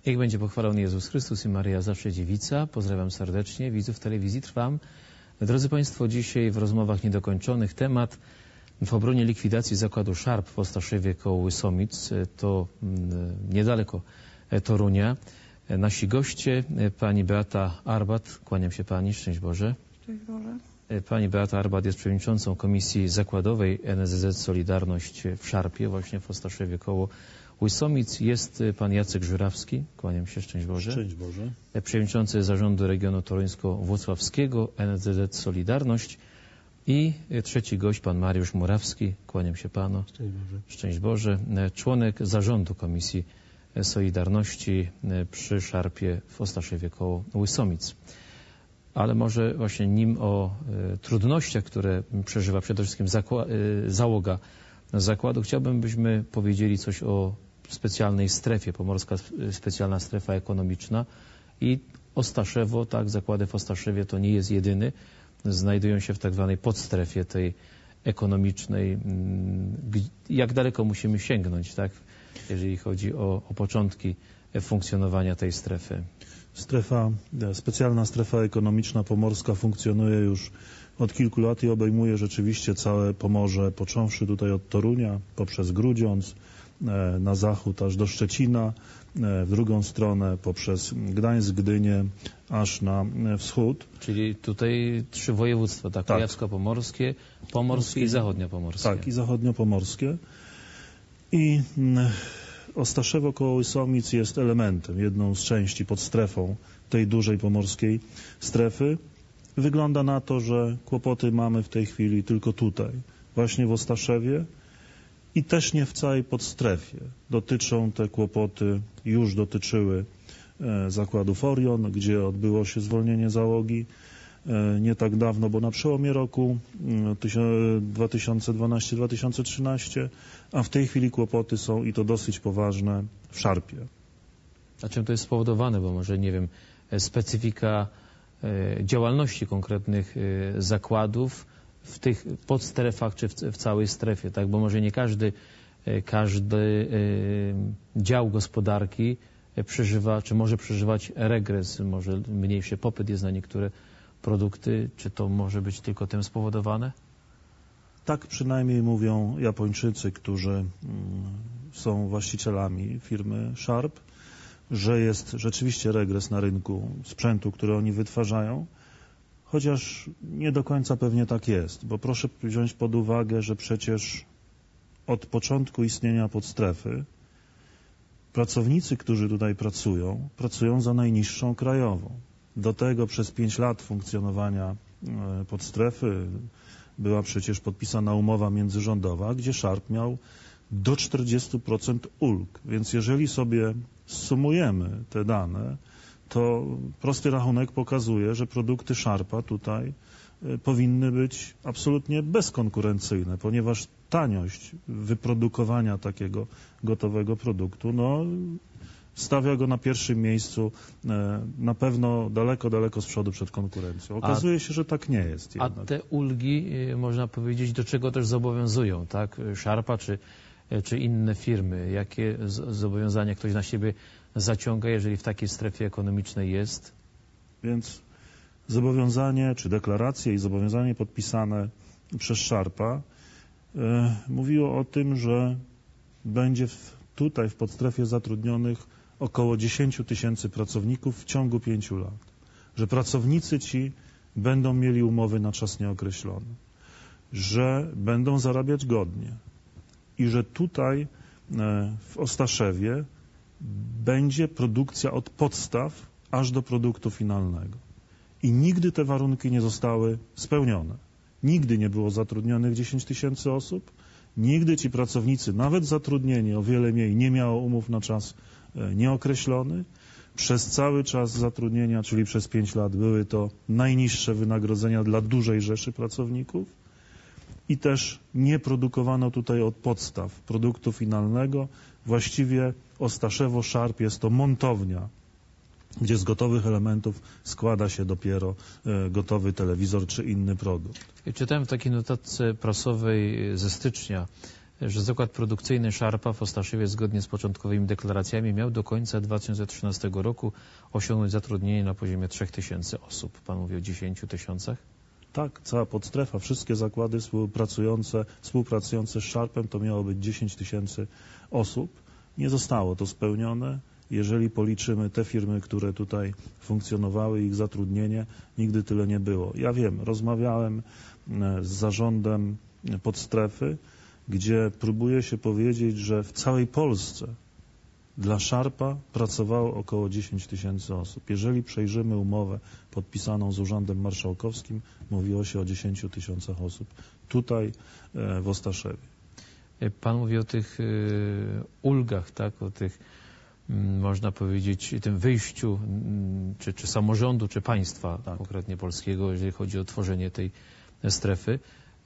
Niech będzie pochwalony Jezus Chrystus i Maryja zawsze dziewica. Pozdrawiam serdecznie widzów telewizji Trwam. Drodzy Państwo, dzisiaj w rozmowach niedokończonych temat w obronie likwidacji zakładu Sharp w Ostaszewie koło Łysomic, to niedaleko Torunia. Nasi goście, pani Beata Arbat, kłaniam się pani, szczęść Boże. Szczęść Boże. Pani Beata Arbat jest przewodniczącą Komisji Zakładowej NSZZ Solidarność w Szarpie, właśnie w Ostaszewie koło Łysomic. Jest pan Jacek Żurawski, kłaniam się, szczęść Boże. Szczęść Boże. Przewodniczący Zarządu Regionu Toruńsko-Włocławskiego NSZZ Solidarność. I trzeci gość, pan Mariusz Murawski, kłaniam się panu. Szczęść Boże. Szczęść Boże. Członek Zarządu Komisji Solidarności przy Szarpie w Ostaszewie koło Łysomic. Ale może właśnie nim o trudnościach, które przeżywa przede wszystkim załoga zakładu, chciałbym, byśmy powiedzieli coś o specjalnej strefie, Pomorska Specjalna Strefa Ekonomiczna i Ostaszewo, tak, zakłady w Ostaszewie to nie jest jedyny, znajdują się w tak zwanej podstrefie tej ekonomicznej. Jak daleko musimy sięgnąć, tak, jeżeli chodzi o początki funkcjonowania tej strefy? Specjalna Strefa Ekonomiczna Pomorska funkcjonuje już od kilku lat i obejmuje rzeczywiście całe Pomorze, począwszy tutaj od Torunia, poprzez Grudziądz, na zachód aż do Szczecina, w drugą stronę poprzez Gdańsk, Gdynię, aż na wschód. Czyli tutaj 3 województwa, tak? Kujawsko-pomorskie, pomorskie i zachodniopomorskie. Tak, i zachodniopomorskie. I Ostaszewo koło Łysomic jest elementem, jedną z części pod strefą tej dużej pomorskiej strefy. Wygląda na to, że kłopoty mamy w tej chwili tylko tutaj, właśnie w Ostaszewie i też nie w całej podstrefie. Dotyczą te kłopoty, już dotyczyły zakładów Orion, gdzie odbyło się zwolnienie załogi nie tak dawno, bo na przełomie roku 2012-2013, a w tej chwili kłopoty są i to dosyć poważne w Szarpie. A czym to jest spowodowane? Bo może, nie wiem, specyfika działalności konkretnych zakładów w tych podstrefach czy w całej strefie, tak? Bo może nie każdy dział gospodarki przeżywa, czy może przeżywać regres, może mniejszy popyt jest na niektóre produkty, czy to może być tylko tym spowodowane? Tak przynajmniej mówią Japończycy, którzy są właścicielami firmy Sharp, że jest rzeczywiście regres na rynku sprzętu, który oni wytwarzają, chociaż nie do końca pewnie tak jest, bo proszę wziąć pod uwagę, że przecież od początku istnienia podstrefy pracownicy, którzy tutaj pracują za najniższą krajową. Do tego przez 5 lat funkcjonowania podstrefy była przecież podpisana umowa międzyrządowa, gdzie Sharp miał do 40% ulg. Więc jeżeli sobie sumujemy te dane, to prosty rachunek pokazuje, że produkty Sharpa tutaj powinny być absolutnie bezkonkurencyjne, ponieważ taniość wyprodukowania takiego gotowego produktu stawia go na pierwszym miejscu, na pewno daleko, daleko z przodu przed konkurencją. Okazuje się, że tak nie jest jednak. A te ulgi, można powiedzieć, do czego też zobowiązują, tak? Sharpa czy inne firmy? Jakie zobowiązania ktoś na siebie zaciąga, jeżeli w takiej strefie ekonomicznej jest? Więc zobowiązanie, czy deklaracje i zobowiązanie podpisane przez Sharpa mówiło o tym, że będzie tutaj w podstrefie zatrudnionych około 10 000 pracowników w ciągu 5 lat. Że pracownicy ci będą mieli umowy na czas nieokreślony, że będą zarabiać godnie i że tutaj w Ostaszewie będzie produkcja od podstaw aż do produktu finalnego. I nigdy te warunki nie zostały spełnione. Nigdy nie było zatrudnionych 10 000 osób, nigdy ci pracownicy, nawet zatrudnieni o wiele mniej, nie miało umów na czas nieokreślony. Przez cały czas zatrudnienia, czyli przez 5 lat, były to najniższe wynagrodzenia dla dużej rzeszy pracowników i też nie produkowano tutaj od podstaw produktu finalnego. Właściwie Ostaszewo Sharp jest to montownia, gdzie z gotowych elementów składa się dopiero gotowy telewizor czy inny produkt. Czytałem w takiej notatce prasowej ze stycznia że zakład produkcyjny Szarpa w Ostaszewie zgodnie z początkowymi deklaracjami miał do końca 2013 roku osiągnąć zatrudnienie na poziomie 3000 osób. Pan mówi o 10 000? Tak, cała podstrefa, wszystkie zakłady współpracujące z Szarpem to miało być 10 000 osób. Nie zostało to spełnione. Jeżeli policzymy te firmy, które tutaj funkcjonowały, ich zatrudnienie, nigdy tyle nie było. Ja wiem, rozmawiałem z zarządem podstrefy, gdzie próbuje się powiedzieć, że w całej Polsce dla Szarpa pracowało około 10 000 osób. Jeżeli przejrzymy umowę podpisaną z Urzędem Marszałkowskim, mówiło się o 10 000 osób tutaj w Ostaszewie. Pan mówi o tych ulgach, tak, o tych, można powiedzieć, tym wyjściu czy samorządu, czy państwa, tak, konkretnie polskiego, jeżeli chodzi o tworzenie tej strefy.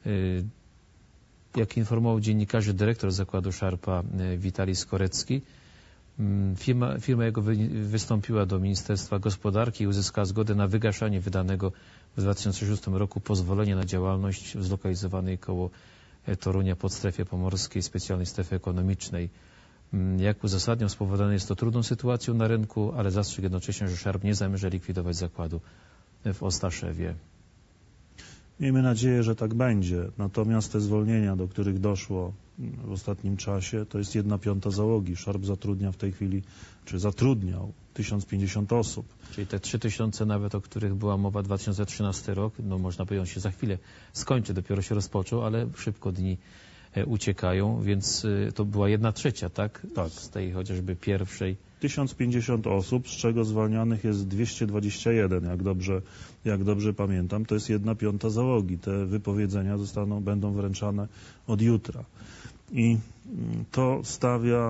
Jak informował dziennikarzy dyrektor zakładu Szarpa Witalij Skorecki, firma jego wystąpiła do Ministerstwa Gospodarki i uzyskała zgodę na wygaszanie wydanego w 2006 roku pozwolenia na działalność w zlokalizowanej koło Torunia podstrefie pomorskiej specjalnej strefy ekonomicznej. Jak uzasadniał, spowodowane jest to trudną sytuacją na rynku, ale zastrzegł jednocześnie, że Szarp nie zamierza likwidować zakładu w Ostaszewie. Miejmy nadzieję, że tak będzie. Natomiast te zwolnienia, do których doszło w ostatnim czasie, to jest 1/5 załogi. Szarp zatrudnia w tej chwili, czy zatrudniał 1050 osób. Czyli te 3000 nawet, o których była mowa 2013 rok, no można powiedzieć, on się za chwilę skończy, dopiero się rozpoczął, ale szybko dni uciekają, więc to była 1/3, tak? Tak. Z tej chociażby pierwszej. 1050 osób, z czego zwalnianych jest 221, jak dobrze pamiętam. To jest 1/5 załogi. Te wypowiedzenia będą wręczane od jutra. I to stawia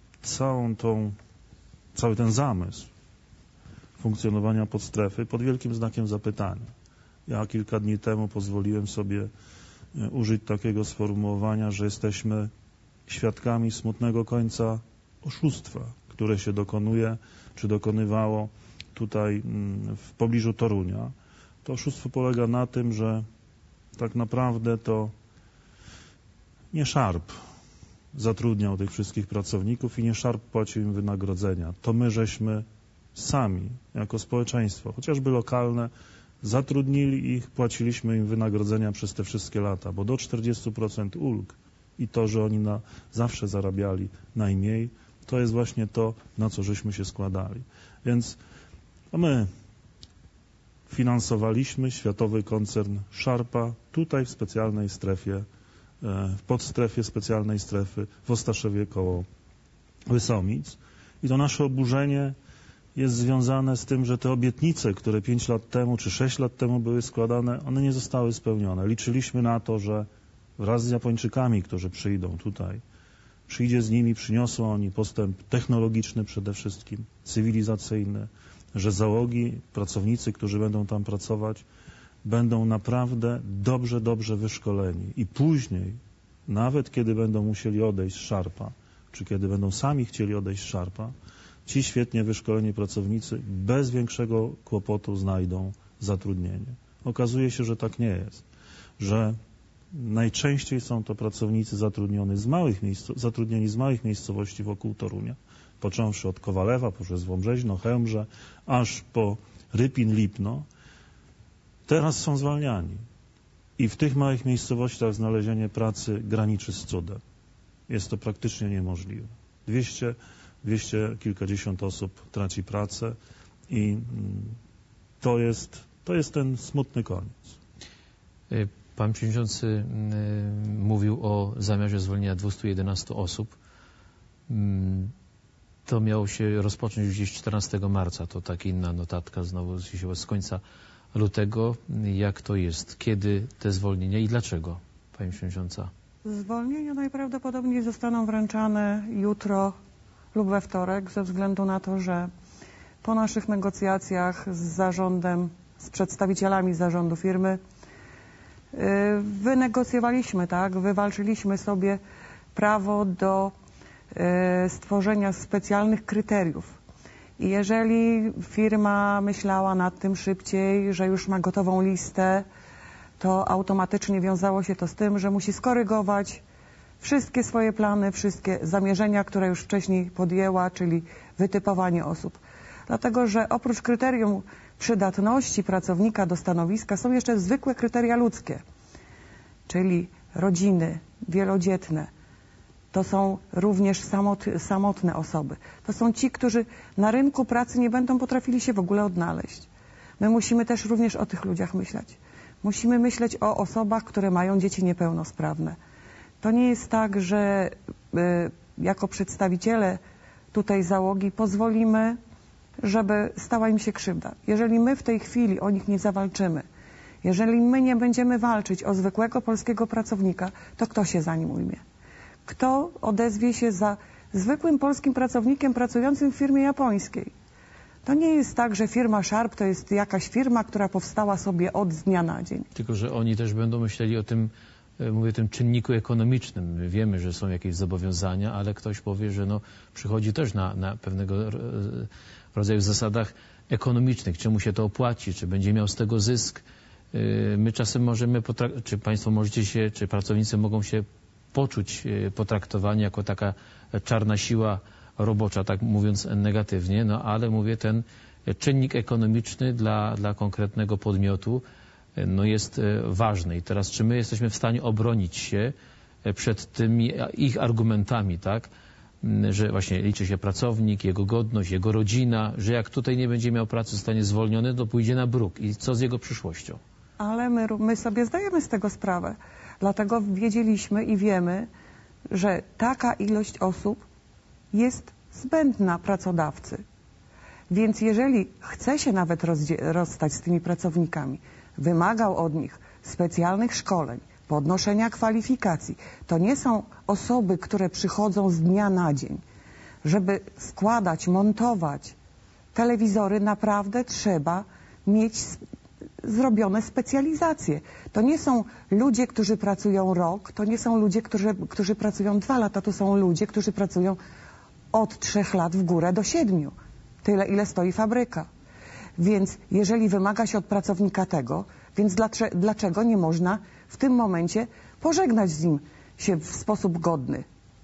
cały ten zamysł funkcjonowania podstrefy pod wielkim znakiem zapytania. Ja kilka dni temu pozwoliłem sobie użyć takiego sformułowania, że jesteśmy świadkami smutnego końca oszustwa, które się dokonuje, czy dokonywało tutaj w pobliżu Torunia. To oszustwo polega na tym, że tak naprawdę to nie Szarp zatrudniał tych wszystkich pracowników i nie Szarp płacił im wynagrodzenia. To my żeśmy sami, jako społeczeństwo, chociażby lokalne, zatrudnili ich, płaciliśmy im wynagrodzenia przez te wszystkie lata, bo do 40% ulg i to, że oni zawsze zarabiali najmniej, to jest właśnie to, na co żeśmy się składali. Więc my finansowaliśmy światowy koncern Szarpa tutaj w specjalnej strefie, w podstrefie specjalnej strefy w Ostaszewie koło Łysomic. I to nasze oburzenie jest związane z tym, że te obietnice, które 5 lat temu czy 6 lat temu były składane, one nie zostały spełnione. Liczyliśmy na to, że wraz z Japończykami, którzy przyjdą tutaj, przyniosą oni postęp technologiczny przede wszystkim, cywilizacyjny, że załogi, pracownicy, którzy będą tam pracować, będą naprawdę dobrze wyszkoleni. I później, nawet kiedy będą musieli odejść z Szarpa, czy kiedy będą sami chcieli odejść z Szarpa, ci świetnie wyszkoleni pracownicy bez większego kłopotu znajdą zatrudnienie. Okazuje się, że tak nie jest, że najczęściej są to pracownicy zatrudnieni z małych miejscowości wokół Torunia, począwszy od Kowalewa, poprzez Wąbrzeźno, Chełmże, aż po Rypin, Lipno. Teraz są zwalniani i w tych małych miejscowościach znalezienie pracy graniczy z cudem. Jest to praktycznie niemożliwe. 200 kilkadziesiąt osób traci pracę i to jest ten smutny koniec. Pan przewodniczący mówił o zamiarze zwolnienia 211 osób. To miało się rozpocząć już gdzieś 14 marca. To tak inna notatka znowu z końca lutego. Jak to jest? Kiedy te zwolnienia i dlaczego, pani przewodnicząca? Zwolnienia najprawdopodobniej zostaną wręczane jutro lub we wtorek, ze względu na to, że po naszych negocjacjach z zarządem, z przedstawicielami zarządu firmy wynegocjowaliśmy, tak, wywalczyliśmy sobie prawo do stworzenia specjalnych kryteriów. I jeżeli firma myślała nad tym szybciej, że już ma gotową listę, to automatycznie wiązało się to z tym, że musi skorygować wszystkie swoje plany, wszystkie zamierzenia, które już wcześniej podjęła, czyli wytypowanie osób. Dlatego, że oprócz kryterium przydatności pracownika do stanowiska są jeszcze zwykłe kryteria ludzkie, czyli rodziny wielodzietne. To są również samotne osoby. To są ci, którzy na rynku pracy nie będą potrafili się w ogóle odnaleźć. My musimy też również o tych ludziach myśleć. Musimy myśleć o osobach, które mają dzieci niepełnosprawne. To nie jest tak, że jako przedstawiciele tutaj załogi pozwolimy, żeby stała im się krzywda. Jeżeli my w tej chwili o nich nie zawalczymy, jeżeli my nie będziemy walczyć o zwykłego polskiego pracownika, to kto się za nim ujmie? Kto odezwie się za zwykłym polskim pracownikiem pracującym w firmie japońskiej? To nie jest tak, że firma Sharp to jest jakaś firma, która powstała sobie od dnia na dzień. Tylko że oni też będą myśleli o tym, mówię, tym czynniku ekonomicznym. My wiemy, że są jakieś zobowiązania, ale ktoś powie, że no, przychodzi też na pewnego rodzaju zasadach ekonomicznych. Czy mu się to opłaci, czy będzie miał z tego zysk. My czasem możemy, czy państwo możecie się, czy pracownicy mogą się poczuć potraktowani jako taka czarna siła robocza, tak mówiąc negatywnie, no ale mówię, ten czynnik ekonomiczny dla konkretnego podmiotu no jest ważny. I teraz, czy my jesteśmy w stanie obronić się przed tymi ich argumentami, tak, że właśnie liczy się pracownik, jego godność, jego rodzina, że jak tutaj nie będzie miał pracy, zostanie zwolniony, to pójdzie na bruk. I co z jego przyszłością? Ale my sobie zdajemy z tego sprawę. Dlatego wiedzieliśmy i wiemy, że taka ilość osób jest zbędna pracodawcy. Więc jeżeli chce się nawet rozstać z tymi pracownikami, wymagał od nich specjalnych szkoleń, podnoszenia kwalifikacji, to nie są osoby, które przychodzą z dnia na dzień. Żeby składać, montować telewizory, naprawdę trzeba mieć zrobione specjalizacje. To nie są ludzie, którzy pracują rok, to nie są ludzie, którzy pracują 2 lata, to są ludzie, którzy pracują od 3 lat w górę do 7. Tyle, ile stoi fabryka. Więc jeżeli wymaga się od pracownika tego, więc dlaczego nie można w tym momencie pożegnać z nim się w sposób godny?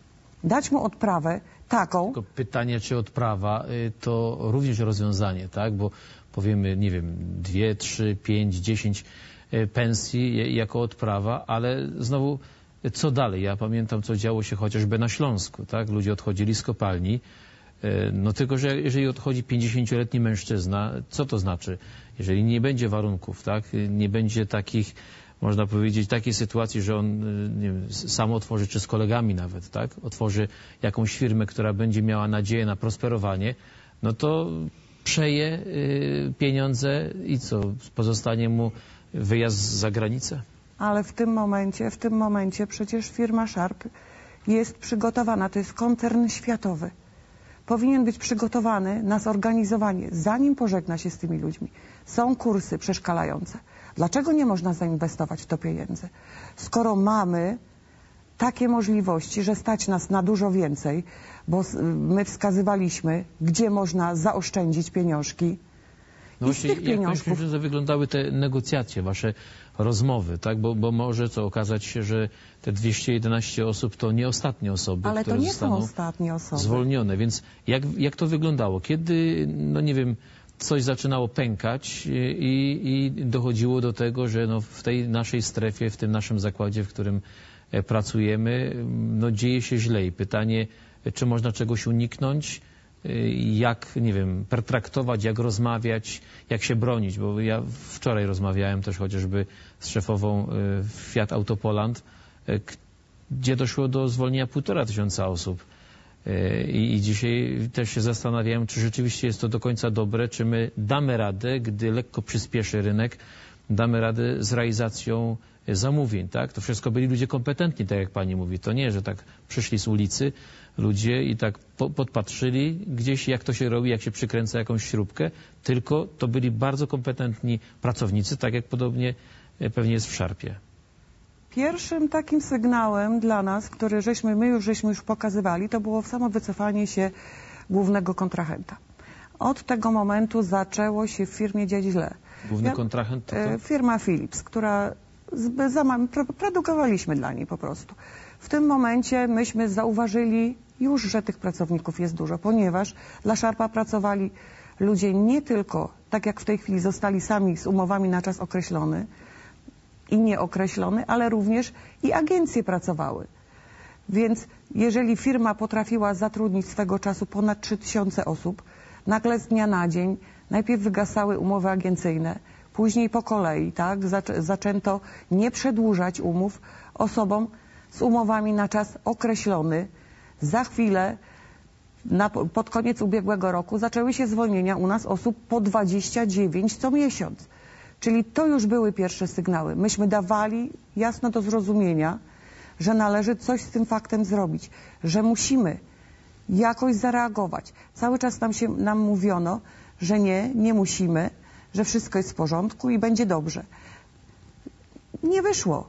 Dać mu odprawę taką... Tylko pytanie, czy odprawa to również rozwiązanie, tak? Bo powiemy, nie wiem, 2, 3, 5, 10 pensji jako odprawa, ale znowu co dalej? Ja pamiętam, co działo się chociażby na Śląsku, tak? Ludzie odchodzili z kopalni, no tylko, że jeżeli odchodzi 50-letni mężczyzna, co to znaczy? Jeżeli nie będzie warunków, tak? Nie będzie takich, można powiedzieć, takiej sytuacji, że on nie wiem, sam otworzy, czy z kolegami nawet, tak? Otworzy jakąś firmę, która będzie miała nadzieję na prosperowanie, no to przeje pieniądze i co? Pozostanie mu wyjazd za granicę? Ale w tym momencie przecież firma Sharp jest przygotowana, to jest koncern światowy. Powinien być przygotowany na zorganizowanie, zanim pożegna się z tymi ludźmi. Są kursy przeszkalające. Dlaczego nie można zainwestować w to pieniędzy? Skoro mamy takie możliwości, że stać nas na dużo więcej, bo my wskazywaliśmy, gdzie można zaoszczędzić pieniążki. No właśnie, jak myślisz, że wyglądały te negocjacje, wasze rozmowy, tak? Bo może co okazać się, że te 211 osób to nie ostatnie osoby, ale które to nie zostaną są ostatnie osoby. Zwolnione. Więc jak to wyglądało? Kiedy, no nie wiem, coś zaczynało pękać i dochodziło do tego, że no w tej naszej strefie, w tym naszym zakładzie, w którym pracujemy, no dzieje się źle. I pytanie, czy można czegoś uniknąć? Jak, nie wiem, pertraktować, jak rozmawiać, jak się bronić, bo ja wczoraj rozmawiałem też chociażby z szefową Fiat Autopoland, gdzie doszło do zwolnienia 1500 osób. I dzisiaj też się zastanawiałem, czy rzeczywiście jest to do końca dobre, czy my damy radę, gdy lekko przyspieszy rynek, damy radę z realizacją zamówień, tak? To wszystko byli ludzie kompetentni, tak jak pani mówi. To nie, że tak przyszli z ulicy ludzie i tak podpatrzyli gdzieś, jak to się robi, jak się przykręca jakąś śrubkę, tylko to byli bardzo kompetentni pracownicy, tak jak podobnie pewnie jest w Sharpie. Pierwszym takim sygnałem dla nas, który żeśmy już pokazywali, to było samo wycofanie się głównego kontrahenta. Od tego momentu zaczęło się w firmie dziać źle. Główny kontrahent to? Firma Philips, która produkowaliśmy dla niej po prostu. W tym momencie myśmy zauważyli już, że tych pracowników jest dużo, ponieważ dla Szarpa pracowali ludzie nie tylko, tak jak w tej chwili zostali sami z umowami na czas określony i nieokreślony, ale również i agencje pracowały. Więc jeżeli firma potrafiła zatrudnić swego czasu ponad 3000 osób, nagle z dnia na dzień najpierw wygasały umowy agencyjne, później po kolei, tak, zaczęto nie przedłużać umów osobom z umowami na czas określony. Za chwilę, pod koniec ubiegłego roku, zaczęły się zwolnienia u nas osób po 29 co miesiąc. Czyli to już były pierwsze sygnały. Myśmy dawali jasno do zrozumienia, że należy coś z tym faktem zrobić, że musimy jakoś zareagować. Cały czas nam mówiono, że nie musimy, że wszystko jest w porządku i będzie dobrze. Nie wyszło.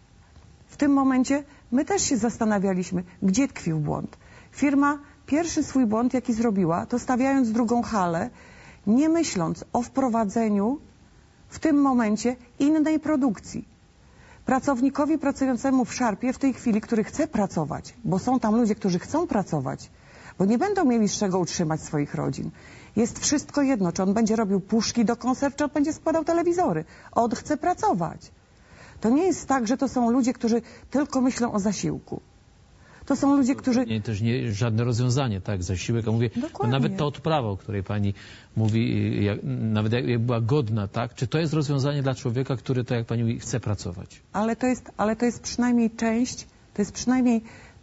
W tym momencie my też się zastanawialiśmy, gdzie tkwił błąd. Firma pierwszy swój błąd, jaki zrobiła, to stawiając drugą halę, nie myśląc o wprowadzeniu w tym momencie innej produkcji. Pracownikowi pracującemu w Szarpie w tej chwili, który chce pracować, bo są tam ludzie, którzy chcą pracować, bo nie będą mieli z czego utrzymać swoich rodzin. Jest wszystko jedno, czy on będzie robił puszki do konserw, czy on będzie składał telewizory. On chce pracować. To nie jest tak, że to są ludzie, którzy tylko myślą o zasiłku. To są ludzie, którzy... Nie, też nie żadne rozwiązanie, tak, zasiłek, a mówię, no nawet ta odprawa, o której pani mówi, nawet jak była godna, tak, czy to jest rozwiązanie dla człowieka, który, tak jak pani mówi, chce pracować? Ale to jest przynajmniej część, to jest przynajmniej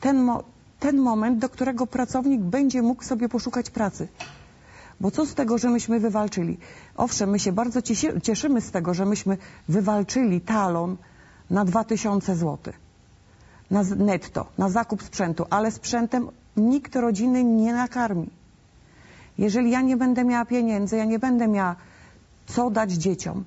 ten moment, do którego pracownik będzie mógł sobie poszukać pracy. Bo co z tego, że myśmy wywalczyli? Owszem, my się bardzo cieszymy z tego, że myśmy wywalczyli talon na 2000 zł. Netto, na zakup sprzętu, ale sprzętem nikt rodziny nie nakarmi. Jeżeli ja nie będę miała pieniędzy, ja nie będę miała co dać dzieciom,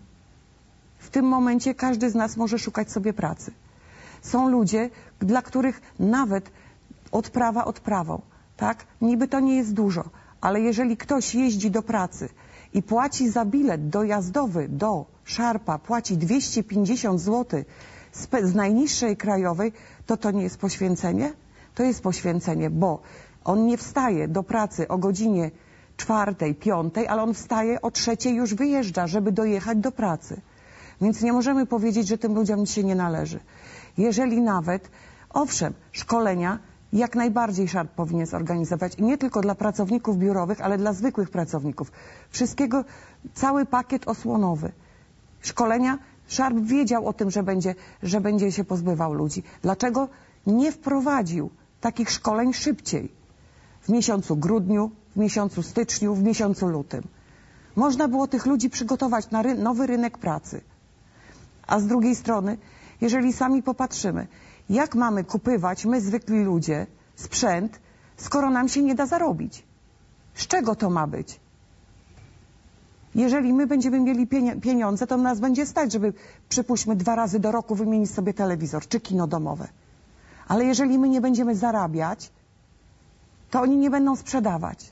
w tym momencie każdy z nas może szukać sobie pracy. Są ludzie, dla których nawet odprawa odprawą, tak? Niby to nie jest dużo, ale jeżeli ktoś jeździ do pracy i płaci za bilet dojazdowy do Szarpa, płaci 250 zł z najniższej krajowej, to nie jest poświęcenie? To jest poświęcenie, bo on nie wstaje do pracy o godzinie 4, 5, ale on wstaje o 3 już wyjeżdża, żeby dojechać do pracy. Więc nie możemy powiedzieć, że tym ludziom nic się nie należy. Jeżeli nawet, owszem, szkolenia jak najbardziej Szarp powinien zorganizować i nie tylko dla pracowników biurowych, ale dla zwykłych pracowników. Wszystkiego, cały pakiet osłonowy. Szkolenia, Szarp wiedział o tym, że będzie się pozbywał ludzi. Dlaczego nie wprowadził takich szkoleń szybciej? W miesiącu grudniu, w miesiącu styczniu, w miesiącu lutym. Można było tych ludzi przygotować na nowy rynek pracy. A z drugiej strony, jeżeli sami popatrzymy, jak mamy kupywać, my zwykli ludzie, sprzęt, skoro nam się nie da zarobić? Z czego to ma być? Jeżeli my będziemy mieli pieniądze, to nas będzie stać, żeby, przypuśćmy, 2 razy do roku wymienić sobie telewizor czy kino domowe. Ale jeżeli my nie będziemy zarabiać, to oni nie będą sprzedawać.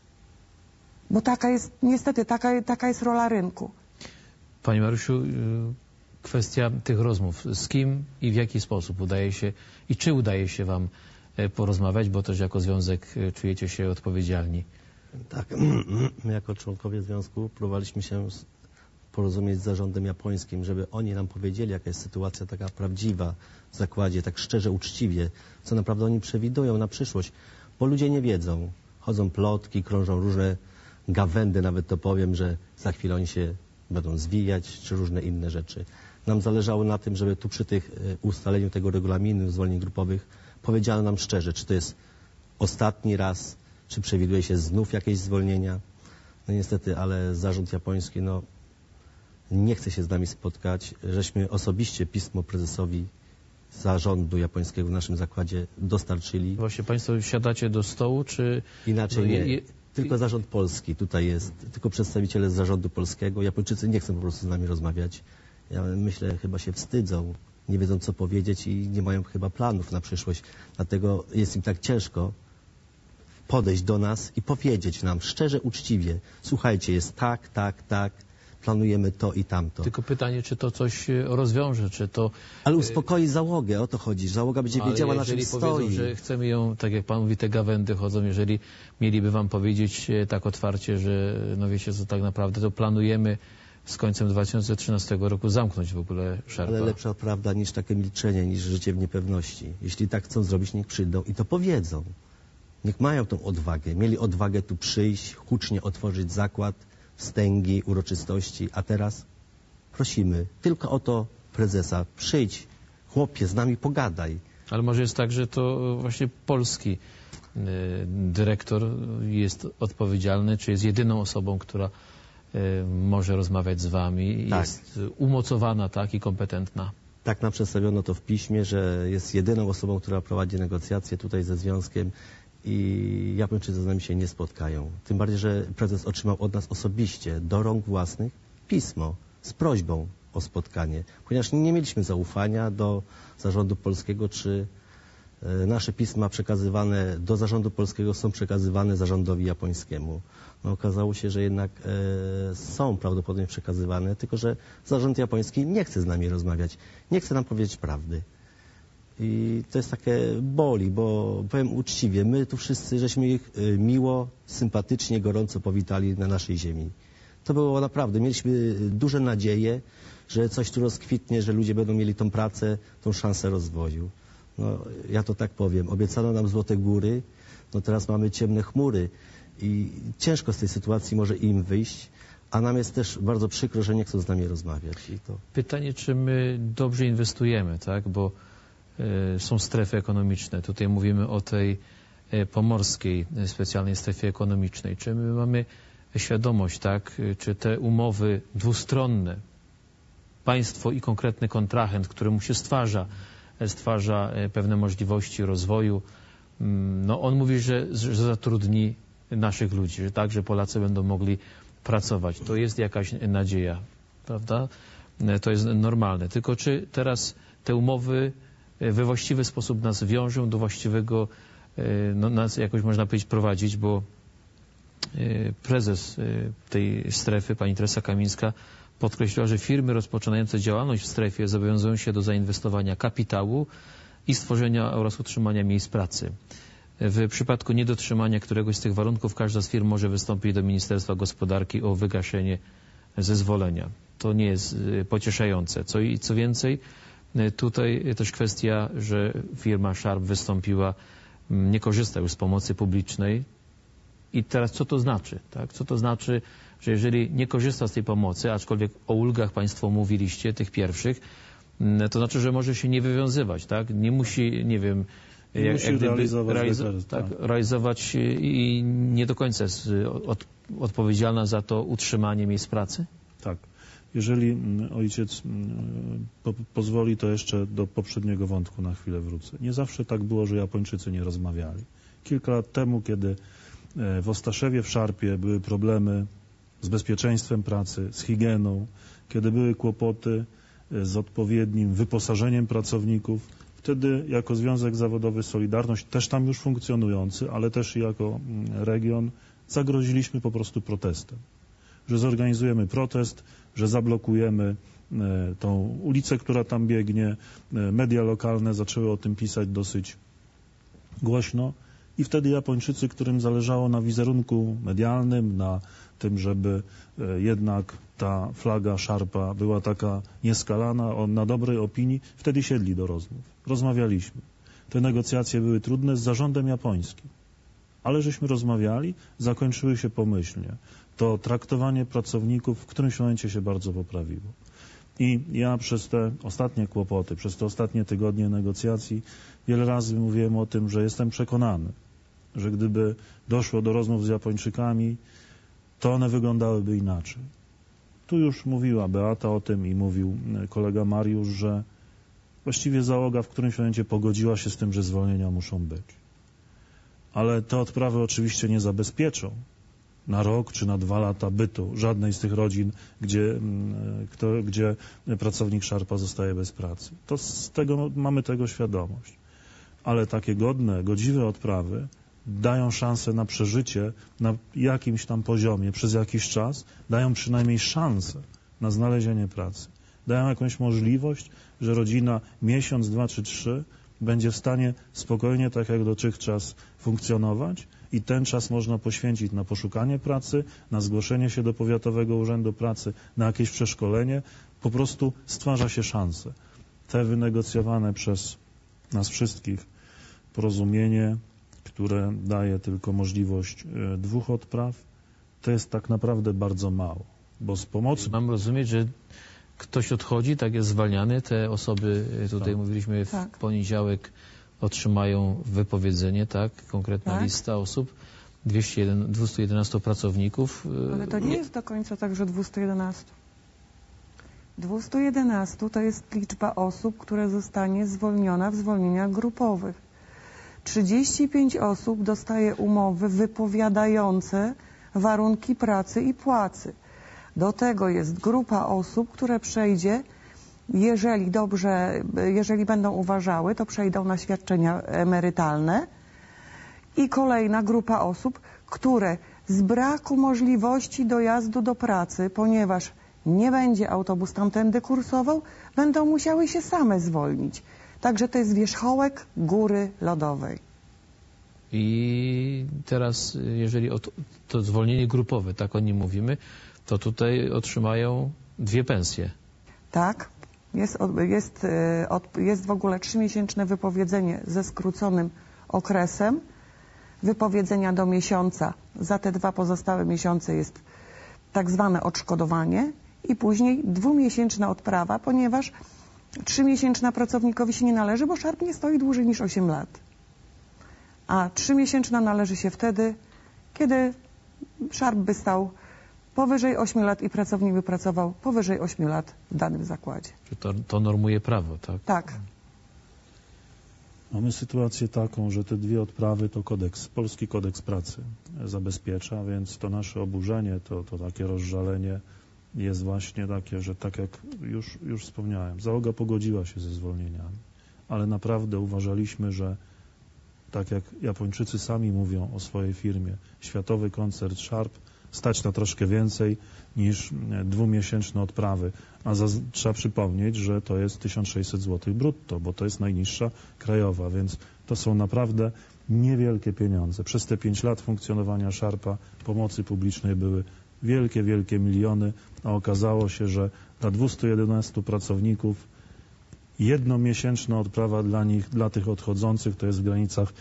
Bo taka jest, niestety, taka jest rola rynku. Pani Marysiu, kwestia tych rozmów. Z kim i w jaki sposób udaje się i czy udaje się wam porozmawiać, bo też jako związek czujecie się odpowiedzialni? Tak, my jako członkowie związku próbowaliśmy się porozumieć z zarządem japońskim, żeby oni nam powiedzieli, jaka jest sytuacja taka prawdziwa w zakładzie, tak szczerze, uczciwie, co naprawdę oni przewidują na przyszłość, bo ludzie nie wiedzą. Chodzą plotki, krążą różne gawędy, nawet to powiem, że za chwilę oni się będą zwijać, czy różne inne rzeczy. Nam zależało na tym, żeby tu przy tych ustaleniu tego regulaminu zwolnień grupowych powiedziano nam szczerze, czy to jest ostatni raz, czy przewiduje się znów jakieś zwolnienia. No niestety, ale zarząd japoński nie chce się z nami spotkać. Żeśmy osobiście pismo prezesowi zarządu japońskiego w naszym zakładzie dostarczyli. Właśnie państwo siadacie do stołu, czy... Inaczej nie. Tylko zarząd polski tutaj jest, tylko przedstawiciele z zarządu polskiego. Japończycy nie chcą po prostu z nami rozmawiać. Ja myślę, chyba się wstydzą, nie wiedzą co powiedzieć i nie mają chyba planów na przyszłość. Dlatego jest im tak ciężko podejść do nas i powiedzieć nam szczerze, uczciwie. Słuchajcie, jest tak. planujemy to i tamto. Tylko pytanie, czy to coś rozwiąże, czy to... Ale uspokoi załogę, o to chodzi. Załoga będzie wiedziała, na czym jeżeli stoi. powiedzą, że chcemy ją, tak jak pan mówi, te gawędy chodzą, jeżeli mieliby wam powiedzieć tak otwarcie, że no wiecie co, tak naprawdę to planujemy z końcem 2013 roku zamknąć w ogóle Sherpa. Ale lepsza prawda niż takie milczenie, niż życie w niepewności. Jeśli tak chcą zrobić, niech przyjdą i to powiedzą. Niech mają tą odwagę. Mieli odwagę tu przyjść, hucznie otworzyć zakład, wstęgi, uroczystości, a teraz prosimy tylko o to prezesa. Przyjdź, chłopie, z nami pogadaj. Ale może jest tak, że to właśnie polski dyrektor jest odpowiedzialny, czy jest jedyną osobą, która może rozmawiać z wami, Tak. jest umocowana, tak, i kompetentna. Tak nam przedstawiono to w piśmie, że jest jedyną osobą, która prowadzi negocjacje tutaj ze związkiem i Japończycy z nami się nie spotkają. Tym bardziej, że prezes otrzymał od nas osobiście, do rąk własnych, pismo z prośbą o spotkanie, ponieważ nie mieliśmy zaufania do zarządu polskiego, czy nasze pisma przekazywane do zarządu polskiego są przekazywane zarządowi japońskiemu. No, okazało się, że jednak są prawdopodobnie przekazywane, tylko że zarząd japoński nie chce z nami rozmawiać, nie chce nam powiedzieć prawdy. I to jest takie boli, bo powiem uczciwie, my tu wszyscy żeśmy ich miło, sympatycznie, gorąco powitali na naszej ziemi. To było naprawdę, mieliśmy duże nadzieje, że coś tu rozkwitnie, że ludzie będą mieli tą pracę, tą szansę rozwoju. No, ja to tak powiem, obiecano nam złote góry, no teraz mamy ciemne chmury i ciężko z tej sytuacji może im wyjść, a nam jest też bardzo przykro, że nie chcą z nami rozmawiać. I to... Pytanie, czy my dobrze inwestujemy, tak, bo są strefy ekonomiczne. Tutaj mówimy o tej pomorskiej specjalnej strefie ekonomicznej. Czy my mamy świadomość, tak, czy te umowy dwustronne, państwo i konkretny kontrahent, któremu się stwarza pewne możliwości rozwoju, no on mówi, że zatrudni naszych ludzi, że tak, że Polacy będą mogli pracować. To jest jakaś nadzieja, prawda? To jest normalne. Tylko czy teraz te umowy we właściwy sposób nas wiążą do właściwego, no nas jakoś można powiedzieć prowadzić, bo prezes tej strefy, pani Teresa Kamińska, podkreśliła, że firmy rozpoczynające działalność w strefie zobowiązują się do zainwestowania kapitału i stworzenia oraz utrzymania miejsc pracy. W przypadku niedotrzymania któregoś z tych warunków każda z firm może wystąpić do Ministerstwa Gospodarki o wygaszenie zezwolenia. To nie jest pocieszające. Co więcej, tutaj też kwestia, że firma Sharp wystąpiła, nie korzysta już z pomocy publicznej. I teraz co to znaczy? Tak? Co to znaczy, że jeżeli nie korzysta z tej pomocy, aczkolwiek o ulgach Państwo mówiliście, tych pierwszych, to znaczy, że może się nie wywiązywać, tak? Nie musi, nie wiem, realizować i nie do końca jest odpowiedzialna za to utrzymanie miejsc pracy? Tak. Jeżeli ojciec pozwoli, to jeszcze do poprzedniego wątku na chwilę wrócę. Nie zawsze tak było, że Japończycy nie rozmawiali. Kilka lat temu, kiedy w Ostaszewie, w Sharpie były problemy z bezpieczeństwem pracy, z higieną, kiedy były kłopoty z odpowiednim wyposażeniem pracowników, wtedy jako Związek Zawodowy Solidarność, też tam już funkcjonujący, ale też jako region, zagroziliśmy po prostu protestem. Że zorganizujemy protest, że zablokujemy tą ulicę, która tam biegnie. Media lokalne zaczęły o tym pisać dosyć głośno i wtedy Japończycy, którym zależało na wizerunku medialnym, na tym, żeby jednak ta flaga Sharpa była taka nieskalana, na dobrej opinii, wtedy siedli do rozmów. Rozmawialiśmy. Te negocjacje były trudne z zarządem japońskim. Ale żeśmy rozmawiali, zakończyły się pomyślnie. To traktowanie pracowników w którymś momencie się bardzo poprawiło. I ja przez te ostatnie kłopoty, przez te ostatnie tygodnie negocjacji wiele razy mówiłem o tym, że jestem przekonany, że gdyby doszło do rozmów z Japończykami, to one wyglądałyby inaczej. Tu już mówiła Beata o tym i mówił kolega Mariusz, że właściwie załoga w którymś momencie pogodziła się z tym, że zwolnienia muszą być. Ale te odprawy oczywiście nie zabezpieczą na rok czy na 2 lata bytu żadnej z tych rodzin, gdzie pracownik Sharpa zostaje bez pracy. To z tego, mamy tego świadomość. Ale takie godne, godziwe odprawy dają szansę na przeżycie na jakimś tam poziomie przez jakiś czas, dają przynajmniej szansę na znalezienie pracy. Dają jakąś możliwość, że rodzina miesiąc, 2 czy 3 będzie w stanie spokojnie, tak jak dotychczas, funkcjonować i ten czas można poświęcić na poszukanie pracy, na zgłoszenie się do Powiatowego Urzędu Pracy, na jakieś przeszkolenie. Po prostu stwarza się szanse. Te wynegocjowane przez nas wszystkich porozumienie, które daje tylko możliwość 2 odpraw, to jest tak naprawdę bardzo mało, bo z pomocy... Mam rozumieć, że ktoś odchodzi, tak jest zwalniany, te osoby, tutaj mówiliśmy w poniedziałek, otrzymają wypowiedzenie, tak? Konkretna lista osób, 211 pracowników. Ale to nie jest do końca tak, że 211. 211 to jest liczba osób, która zostanie zwolniona w zwolnieniach grupowych. 35 osób dostaje umowy wypowiadające warunki pracy i płacy. Do tego jest grupa osób, które przejdzie, jeżeli będą uważały, to przejdą na świadczenia emerytalne i kolejna grupa osób, które z braku możliwości dojazdu do pracy, ponieważ nie będzie autobus tamtędy kursował, będą musiały się same zwolnić. Także to jest wierzchołek góry lodowej. I teraz, jeżeli to zwolnienie grupowe, tak o nim mówimy, to tutaj otrzymają 2 pensje. Tak. Jest w ogóle 3-miesięczne wypowiedzenie ze skróconym okresem. Wypowiedzenia do miesiąca. Za te 2 pozostałe miesiące jest tak zwane odszkodowanie i później 2-miesięczna odprawa, ponieważ 3-miesięczna pracownikowi się nie należy, bo szarp nie stoi dłużej niż 8 lat. A 3-miesięczna należy się wtedy, kiedy szarp by stał powyżej 8 lat i pracownik by pracował powyżej 8 lat w danym zakładzie. To normuje prawo, tak? Tak. Mamy sytuację taką, że te 2 odprawy to Polski Kodeks Pracy zabezpiecza, więc to nasze oburzenie, to takie rozżalenie jest właśnie takie, że tak jak już wspomniałem, załoga pogodziła się ze zwolnieniami, ale naprawdę uważaliśmy, że tak jak Japończycy sami mówią o swojej firmie, światowy koncern Sharp, stać na troszkę więcej niż 2-miesięczne odprawy. A trzeba przypomnieć, że to jest 1600 zł brutto, bo to jest najniższa krajowa, więc to są naprawdę niewielkie pieniądze. Przez te 5 lat funkcjonowania Sharpa pomocy publicznej były wielkie, wielkie miliony, a okazało się, że dla 211 pracowników 1-miesięczna odprawa dla tych odchodzących to jest w granicach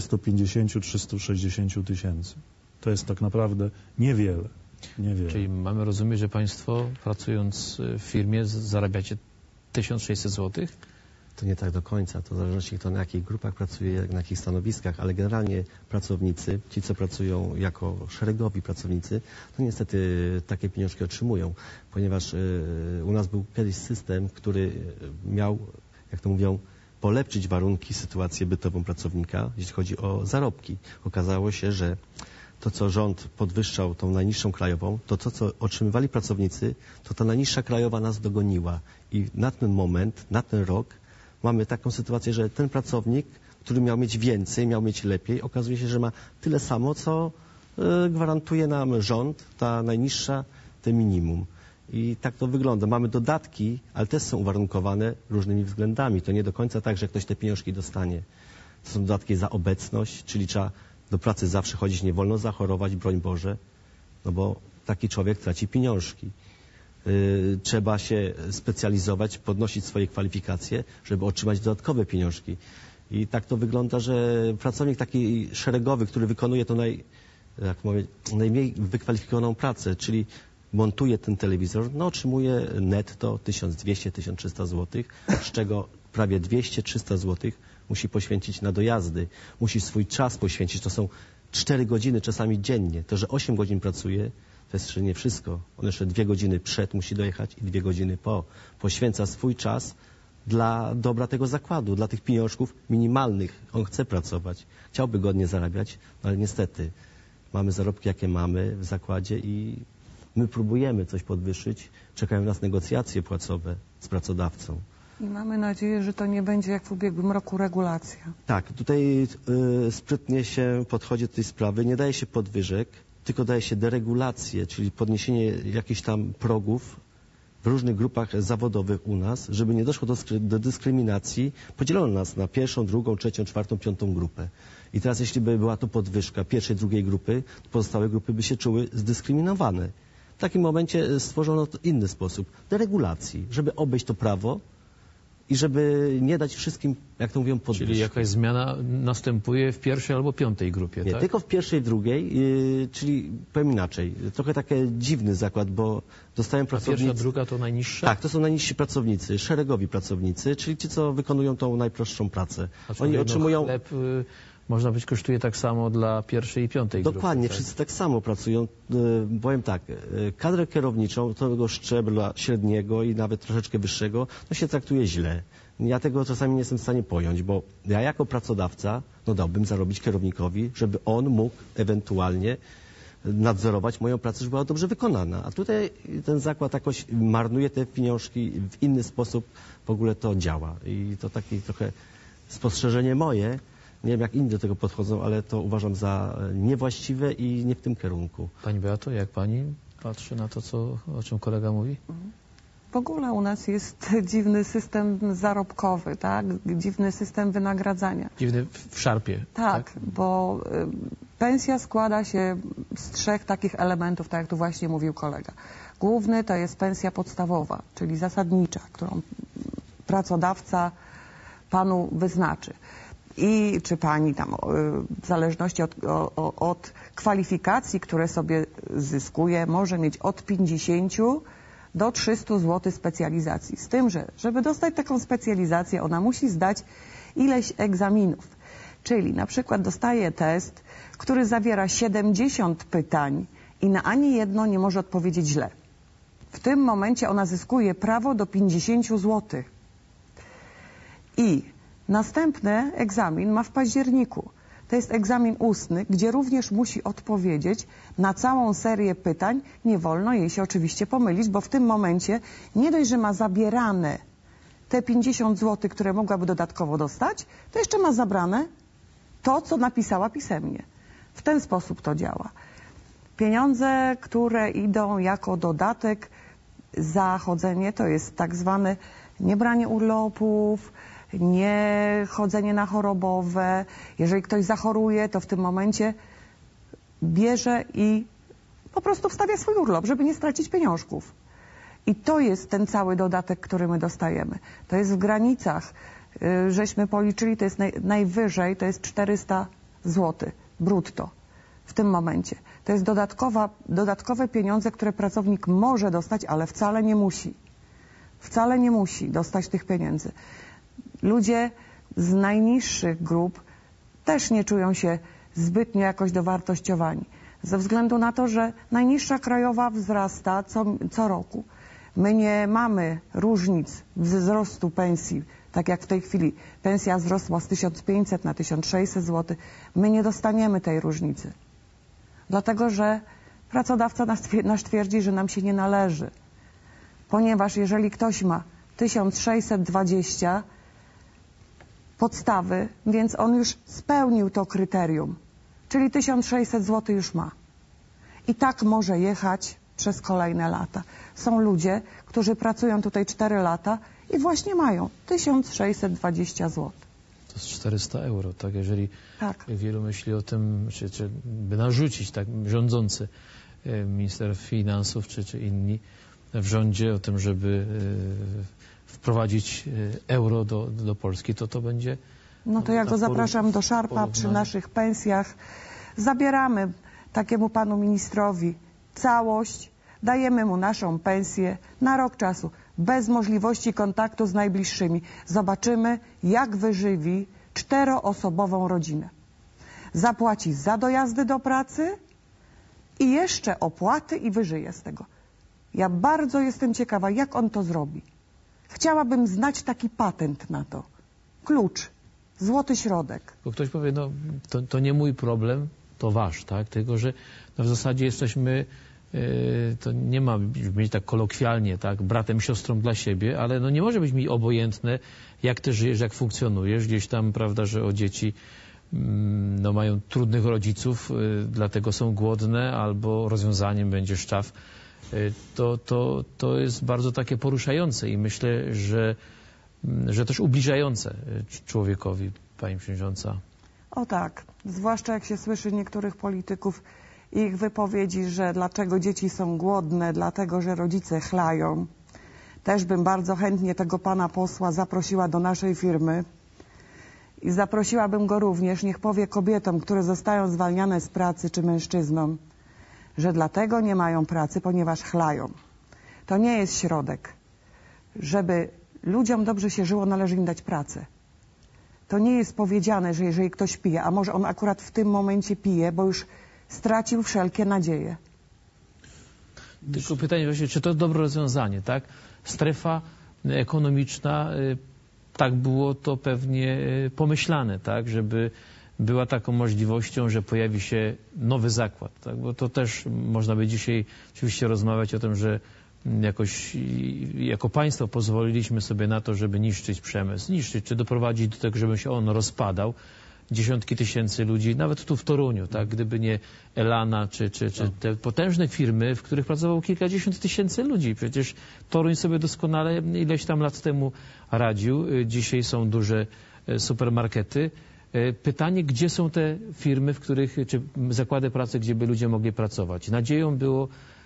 350-360 tysięcy. To jest tak naprawdę niewiele. Czyli mamy rozumieć, że Państwo pracując w firmie zarabiacie 1600 zł? To nie tak do końca. To w zależności kto na jakich grupach pracuje, na jakich stanowiskach, ale generalnie pracownicy, ci co pracują jako szeregowi pracownicy, to niestety takie pieniążki otrzymują, ponieważ u nas był kiedyś system, który miał, jak to mówią, polepszyć warunki, sytuację bytową pracownika, jeśli chodzi o zarobki. Okazało się, że to, co rząd podwyższał tą najniższą krajową, to co otrzymywali pracownicy, to ta najniższa krajowa nas dogoniła. I na ten moment, na ten rok mamy taką sytuację, że ten pracownik, który miał mieć więcej, miał mieć lepiej, okazuje się, że ma tyle samo, co gwarantuje nam rząd, ta najniższa, te minimum. I tak to wygląda. Mamy dodatki, ale też są uwarunkowane różnymi względami. To nie do końca tak, że ktoś te pieniążki dostanie. To są dodatki za obecność, czyli trzeba do pracy zawsze chodzić, nie wolno zachorować, broń Boże, no bo taki człowiek traci pieniążki. Trzeba się specjalizować, podnosić swoje kwalifikacje, żeby otrzymać dodatkowe pieniążki. I tak to wygląda, że pracownik taki szeregowy, który wykonuje to najmniej wykwalifikowaną pracę, czyli montuje ten telewizor, no otrzymuje netto 1200-1300 zł, z czego prawie 200-300 zł musi poświęcić na dojazdy, musi swój czas poświęcić, to są 4 godziny czasami dziennie. To, że 8 godzin pracuje, to jest jeszcze nie wszystko. On jeszcze 2 godziny przed musi dojechać i 2 godziny po. Poświęca swój czas dla dobra tego zakładu, dla tych pieniążków minimalnych. On chce pracować, chciałby godnie zarabiać, no ale niestety mamy zarobki, jakie mamy w zakładzie i my próbujemy coś podwyższyć. Czekają nas negocjacje płacowe z pracodawcą. I mamy nadzieję, że to nie będzie jak w ubiegłym roku regulacja. Tak, tutaj sprytnie się podchodzi do tej sprawy. Nie daje się podwyżek, tylko daje się deregulację, czyli podniesienie jakichś tam progów w różnych grupach zawodowych u nas, żeby nie doszło do dyskryminacji. Podzielono nas na pierwszą, drugą, trzecią, czwartą, piątą grupę. I teraz jeśli by była to podwyżka pierwszej, drugiej grupy, to pozostałe grupy by się czuły zdyskryminowane. W takim momencie stworzono inny sposób deregulacji, żeby obejść to prawo i żeby nie dać wszystkim, jak to mówią, podwyżki. Czyli jakaś zmiana następuje w pierwszej albo piątej grupie, Nie, tak? tylko w pierwszej, drugiej, czyli powiem inaczej. Trochę taki dziwny zakład, bo dostają pracownicy... Pierwsza, druga to najniższa? Tak, to są najniżsi pracownicy, szeregowi pracownicy, czyli ci, co wykonują tą najprostszą pracę. Oni otrzymują... Chleb, można powiedzieć, kosztuje tak samo dla pierwszej i piątej grupy. Dokładnie, tak? wszyscy tak samo pracują. Powiem tak, kadrę kierowniczą, tego szczebla średniego i nawet troszeczkę wyższego, to się traktuje źle. Ja tego czasami nie jestem w stanie pojąć, bo ja jako pracodawca dałbym zarobić kierownikowi, żeby on mógł ewentualnie nadzorować moją pracę, żeby była dobrze wykonana. A tutaj ten zakład jakoś marnuje te pieniążki, w inny sposób w ogóle to działa. I to takie trochę spostrzeżenie moje. Nie wiem, jak inni do tego podchodzą, ale to uważam za niewłaściwe i nie w tym kierunku. Pani Beato, jak pani patrzy na to, o czym kolega mówi? W ogóle u nas jest dziwny system zarobkowy, tak? Dziwny system wynagradzania. Dziwny w szarpie. Tak, bo pensja składa się z 3 takich elementów, tak jak tu właśnie mówił kolega. Główny to jest pensja podstawowa, czyli zasadnicza, którą pracodawca panu wyznaczy. I czy pani tam, w zależności od kwalifikacji, które sobie zyskuje, może mieć od 50 do 300 zł specjalizacji. Z tym, że żeby dostać taką specjalizację, ona musi zdać ileś egzaminów. Czyli na przykład dostaje test, który zawiera 70 pytań i na ani jedno nie może odpowiedzieć źle. W tym momencie ona zyskuje prawo do 50 zł. I następny egzamin ma w październiku. To jest egzamin ustny, gdzie również musi odpowiedzieć na całą serię pytań. Nie wolno jej się oczywiście pomylić, bo w tym momencie nie dość, że ma zabierane te 50 zł, które mogłaby dodatkowo dostać, to jeszcze ma zabrane to, co napisała pisemnie. W ten sposób to działa. Pieniądze, które idą jako dodatek za chodzenie, to jest tak zwane niebranie urlopów, nie chodzenie na chorobowe. Jeżeli ktoś zachoruje, to w tym momencie bierze i po prostu wstawia swój urlop, żeby nie stracić pieniążków. I to jest ten cały dodatek, który my dostajemy. To jest w granicach, żeśmy policzyli, to jest najwyżej, to jest 400 zł brutto w tym momencie. To jest dodatkowe pieniądze, które pracownik może dostać, ale wcale nie musi. Wcale nie musi dostać tych pieniędzy. Ludzie z najniższych grup też nie czują się zbytnio jakoś dowartościowani. Ze względu na to, że najniższa krajowa wzrasta co roku. My nie mamy różnic wzrostu pensji, tak jak w tej chwili. Pensja wzrosła z 1500 na 1600 zł. My nie dostaniemy tej różnicy. Dlatego, że pracodawca nas twierdzi, że nam się nie należy. Ponieważ jeżeli ktoś ma 1620 podstawy, więc on już spełnił to kryterium, czyli 1600 zł już ma. I tak może jechać przez kolejne lata. Są ludzie, którzy pracują tutaj 4 lata i właśnie mają 1620 zł. To jest 400 euro, tak? Jeżeli tak. Wielu myśli o tym, czy by narzucić, tak, rządzący, minister finansów, czy inni w rządzie o tym, żeby wprowadzić euro do Polski, to będzie... No to ja go zapraszam do Szarpa przy naszych pensjach. Zabieramy takiemu panu ministrowi całość, dajemy mu naszą pensję na rok czasu, bez możliwości kontaktu z najbliższymi. Zobaczymy, jak wyżywi 4-osobową rodzinę. Zapłaci za dojazdy do pracy i jeszcze opłaty i wyżyje z tego. Ja bardzo jestem ciekawa, jak on to zrobi. Chciałabym znać taki patent na to. Klucz, złoty środek. Bo ktoś powie, no to nie mój problem, to wasz, tak? Tylko że w zasadzie jesteśmy to nie ma być tak kolokwialnie, tak, bratem, siostrą dla siebie, ale no nie może być mi obojętne, jak ty żyjesz, jak funkcjonujesz, gdzieś tam, prawda, że o dzieci no, mają trudnych rodziców, dlatego są głodne, albo rozwiązaniem będzie szczaw. To jest bardzo takie poruszające i myślę, że też ubliżające człowiekowi, pani przewodnicząca. O tak, zwłaszcza jak się słyszy niektórych polityków i ich wypowiedzi, że dlaczego dzieci są głodne, dlatego że rodzice chlają. Też bym bardzo chętnie tego pana posła zaprosiła do naszej firmy i zaprosiłabym go również, niech powie kobietom, które zostają zwalniane z pracy, czy mężczyznom, że dlatego nie mają pracy, ponieważ chlają. To nie jest środek. Żeby ludziom dobrze się żyło, należy im dać pracę. To nie jest powiedziane, że jeżeli ktoś pije, a może on akurat w tym momencie pije, bo już stracił wszelkie nadzieje. Tylko pytanie właśnie, czy to dobre rozwiązanie, tak? Strefa ekonomiczna, tak było to pewnie pomyślane, tak? Żeby była taką możliwością, że pojawi się nowy zakład, tak? Bo to też można by dzisiaj oczywiście rozmawiać o tym, że jakoś jako państwo pozwoliliśmy sobie na to, żeby niszczyć przemysł, czy doprowadzić do tego, żeby się on rozpadał. Dziesiątki tysięcy ludzi, nawet tu w Toruniu, tak, gdyby nie Elana, czy te potężne firmy, w których pracowało kilkadziesiąt tysięcy ludzi. Przecież Toruń sobie doskonale ileś tam lat temu radził. Dzisiaj są duże supermarkety. Pytanie, gdzie są te firmy, w których, czy zakłady pracy, gdzie by ludzie mogli pracować. Nadzieją było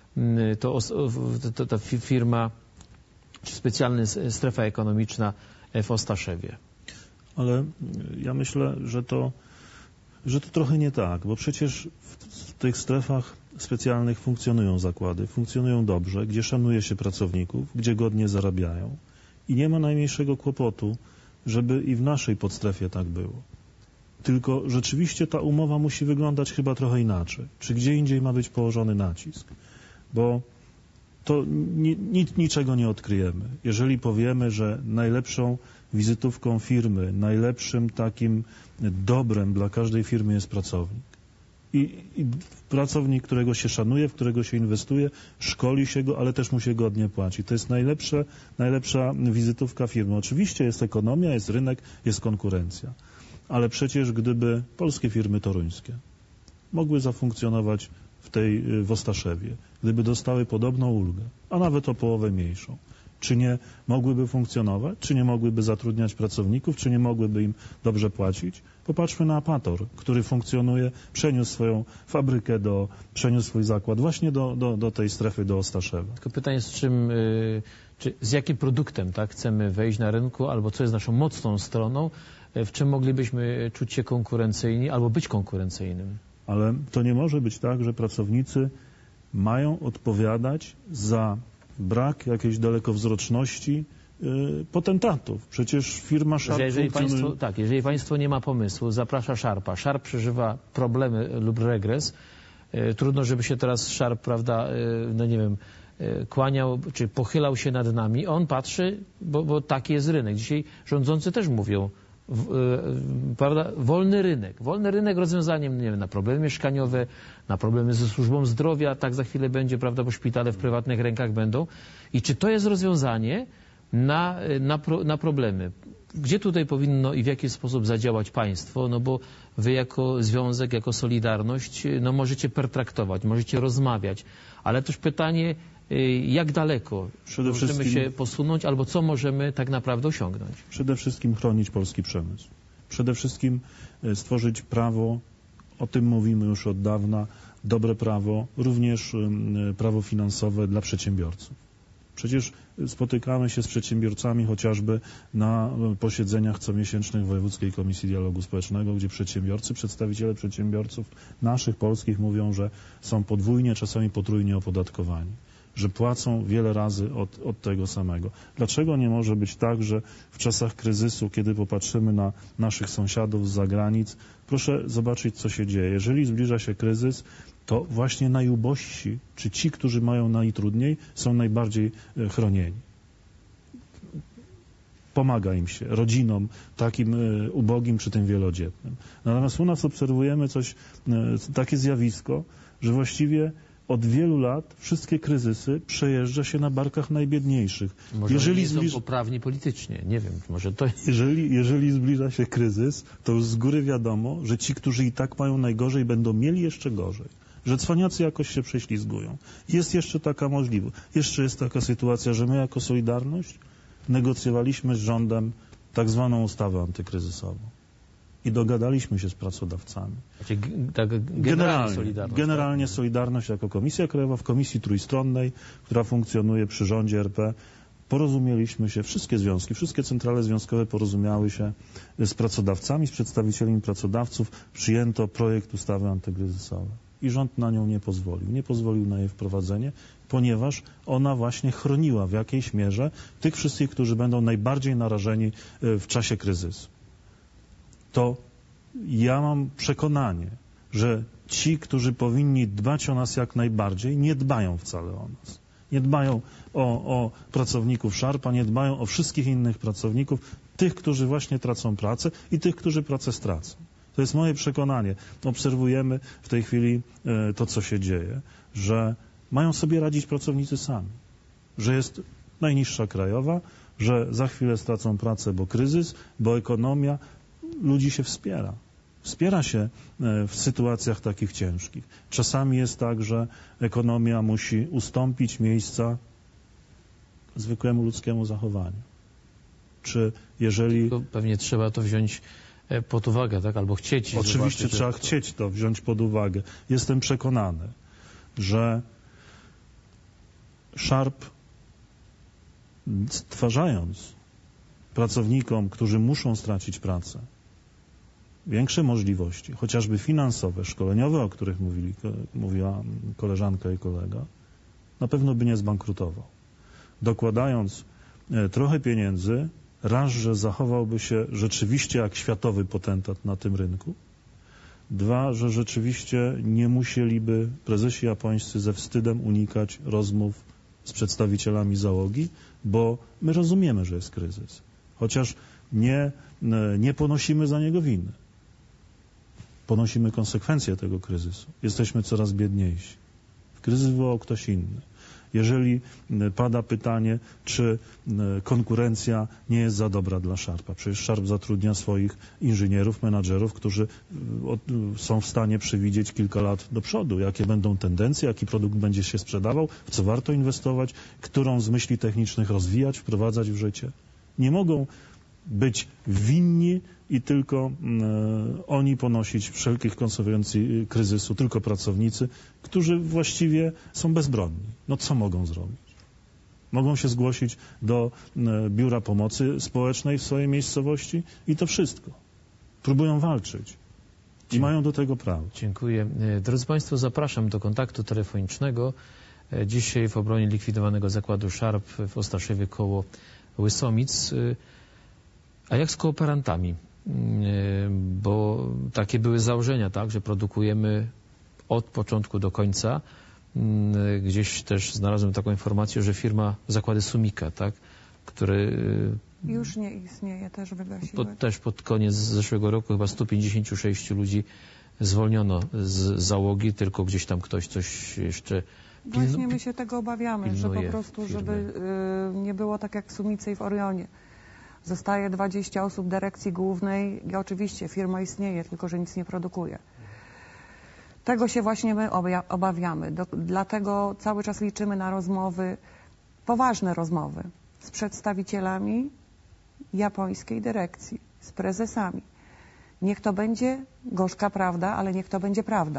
ta firma, czy specjalna strefa ekonomiczna w Ostaszewie. Ale ja myślę, że to trochę nie tak, bo przecież w tych strefach specjalnych funkcjonują zakłady, funkcjonują dobrze, gdzie szanuje się pracowników, gdzie godnie zarabiają i nie ma najmniejszego kłopotu, żeby i w naszej podstrefie tak było. Tylko rzeczywiście ta umowa musi wyglądać chyba trochę inaczej. Czy gdzie indziej ma być położony nacisk? Bo to niczego nie odkryjemy. Jeżeli powiemy, że najlepszą wizytówką firmy, najlepszym takim dobrem dla każdej firmy jest pracownik. I pracownik, którego się szanuje, w którego się inwestuje, szkoli się go, ale też mu się godnie płaci. To jest najlepsza wizytówka firmy. Oczywiście jest ekonomia, jest rynek, jest konkurencja. Ale przecież gdyby polskie firmy toruńskie mogły zafunkcjonować w Ostaszewie, gdyby dostały podobną ulgę, a nawet o połowę mniejszą, czy nie mogłyby funkcjonować, czy nie mogłyby zatrudniać pracowników, czy nie mogłyby im dobrze płacić? Popatrzmy na Apator, który funkcjonuje, przeniósł swoją fabrykę, przeniósł swój zakład właśnie do tej strefy, do Ostaszewa. Tylko pytanie jest, z jakim produktem, tak, chcemy wejść na rynku, albo co jest naszą mocną stroną, w czym moglibyśmy czuć się konkurencyjni, albo być konkurencyjnym. Ale to nie może być tak, że pracownicy mają odpowiadać za brak jakiejś dalekowzroczności potentatów. Przecież firma Sharp jeżeli państwo nie ma pomysłu, zaprasza Sharpa. Sharp przeżywa problemy lub regres. Trudno, żeby się teraz Sharp, prawda, no nie wiem, kłaniał czy pochylał się nad nami. On patrzy, bo taki jest rynek. Dzisiaj rządzący też mówią, prawda, wolny rynek rozwiązaniem, nie wiem, na problemy mieszkaniowe, na problemy ze służbą zdrowia, tak za chwilę będzie, prawda, bo szpitale w prywatnych rękach będą. I czy to jest rozwiązanie na problemy? Gdzie tutaj powinno i w jaki sposób zadziałać państwo? No bo wy jako związek, jako Solidarność, no możecie pertraktować, możecie rozmawiać, ale też pytanie, jak daleko możemy się posunąć, albo co możemy tak naprawdę osiągnąć? Przede wszystkim chronić polski przemysł. Przede wszystkim stworzyć prawo, o tym mówimy już od dawna, dobre prawo, również prawo finansowe dla przedsiębiorców. Przecież spotykamy się z przedsiębiorcami chociażby na posiedzeniach comiesięcznych Wojewódzkiej Komisji Dialogu Społecznego, gdzie przedstawiciele przedsiębiorców naszych, polskich mówią, że są podwójnie, czasami potrójnie opodatkowani, że płacą wiele razy od tego samego. Dlaczego nie może być tak, że w czasach kryzysu, kiedy popatrzymy na naszych sąsiadów z zagranic, proszę zobaczyć, co się dzieje. Jeżeli zbliża się kryzys, to właśnie najubożsi, czy ci, którzy mają najtrudniej, są najbardziej chronieni. Pomaga im się, rodzinom takim ubogim, czy tym wielodzietnym. Natomiast u nas obserwujemy takie zjawisko, że właściwie od wielu lat wszystkie kryzysy przejeżdża się na barkach najbiedniejszych. Może nie są poprawni politycznie, nie wiem, może to... Jeżeli zbliża się kryzys, to już z góry wiadomo, że ci, którzy i tak mają najgorzej, będą mieli jeszcze gorzej. Że cwaniacy jakoś się prześlizgują. Jest jeszcze taka możliwość. Jeszcze jest taka sytuacja, że my jako Solidarność negocjowaliśmy z rządem tak zwaną ustawę antykryzysową. I dogadaliśmy się z pracodawcami. Znaczy, tak generalnie Solidarność jako Komisja Krajowa w Komisji Trójstronnej, która funkcjonuje przy rządzie RP, porozumieliśmy się, wszystkie związki, wszystkie centrale związkowe porozumiały się z pracodawcami, z przedstawicielami pracodawców. Przyjęto projekt ustawy antykryzysowej. I rząd na nią nie pozwolił. Nie pozwolił na jej wprowadzenie, ponieważ ona właśnie chroniła w jakiejś mierze tych wszystkich, którzy będą najbardziej narażeni w czasie kryzysu. To ja mam przekonanie, że ci, którzy powinni dbać o nas jak najbardziej, nie dbają wcale o nas. Nie dbają o pracowników Sharpa, nie dbają o wszystkich innych pracowników, tych, którzy właśnie tracą pracę i tych, którzy pracę stracą. To jest moje przekonanie. Obserwujemy w tej chwili to, co się dzieje, że mają sobie radzić pracownicy sami, że jest najniższa krajowa, że za chwilę stracą pracę, bo kryzys, bo ekonomia. Ludzi się wspiera. Wspiera się w sytuacjach takich ciężkich. Czasami jest tak, że ekonomia musi ustąpić miejsca zwykłemu ludzkiemu zachowaniu. Czy jeżeli... Tylko pewnie trzeba to wziąć pod uwagę, tak? Albo chcieć. Oczywiście trzeba chcieć to wziąć pod uwagę. Jestem przekonany, że Sharp, stwarzając pracownikom, którzy muszą stracić pracę, większe możliwości, chociażby finansowe, szkoleniowe, o których mówiła koleżanka i kolega, na pewno by nie zbankrutował. Dokładając trochę pieniędzy, raz, że zachowałby się rzeczywiście jak światowy potentat na tym rynku, dwa, że rzeczywiście nie musieliby prezesi japońscy ze wstydem unikać rozmów z przedstawicielami załogi, bo my rozumiemy, że jest kryzys, chociaż nie ponosimy za niego winy. Ponosimy konsekwencje tego kryzysu. Jesteśmy coraz biedniejsi. Kryzys wywołał ktoś inny. Jeżeli pada pytanie, czy konkurencja nie jest za dobra dla Sharpa. Przecież Sharp zatrudnia swoich inżynierów, menadżerów, którzy są w stanie przewidzieć kilka lat do przodu, jakie będą tendencje, jaki produkt będzie się sprzedawał, w co warto inwestować, którą z myśli technicznych rozwijać, wprowadzać w życie. Nie mogą być winni i tylko oni ponosić wszelkich konsekwencji kryzysu, tylko pracownicy, którzy właściwie są bezbronni. No co mogą zrobić? Mogą się zgłosić do Biura Pomocy Społecznej w swojej miejscowości i to wszystko. Próbują walczyć i mają do tego prawo. Dziękuję. Drodzy Państwo, zapraszam do kontaktu telefonicznego. Dzisiaj w obronie likwidowanego zakładu Sharp w Ostaszewie koło Łysomic. A jak z kooperantami? Bo takie były założenia, tak, że produkujemy od początku do końca. Gdzieś też znalazłem taką informację, że firma Zakłady Sumika, tak, który... Już nie istnieje, też wygasiły. Też pod koniec zeszłego roku chyba 156 ludzi zwolniono z załogi, tylko gdzieś tam ktoś coś jeszcze... Właśnie my się tego obawiamy, że po prostu, żeby nie było tak jak w Sumice i w Orionie. Zostaje 20 osób dyrekcji głównej i oczywiście firma istnieje, tylko że nic nie produkuje. Tego się właśnie my obawiamy. Dlatego cały czas liczymy na rozmowy, poważne rozmowy z przedstawicielami japońskiej dyrekcji, z prezesami. Niech to będzie gorzka prawda, ale niech to będzie prawda.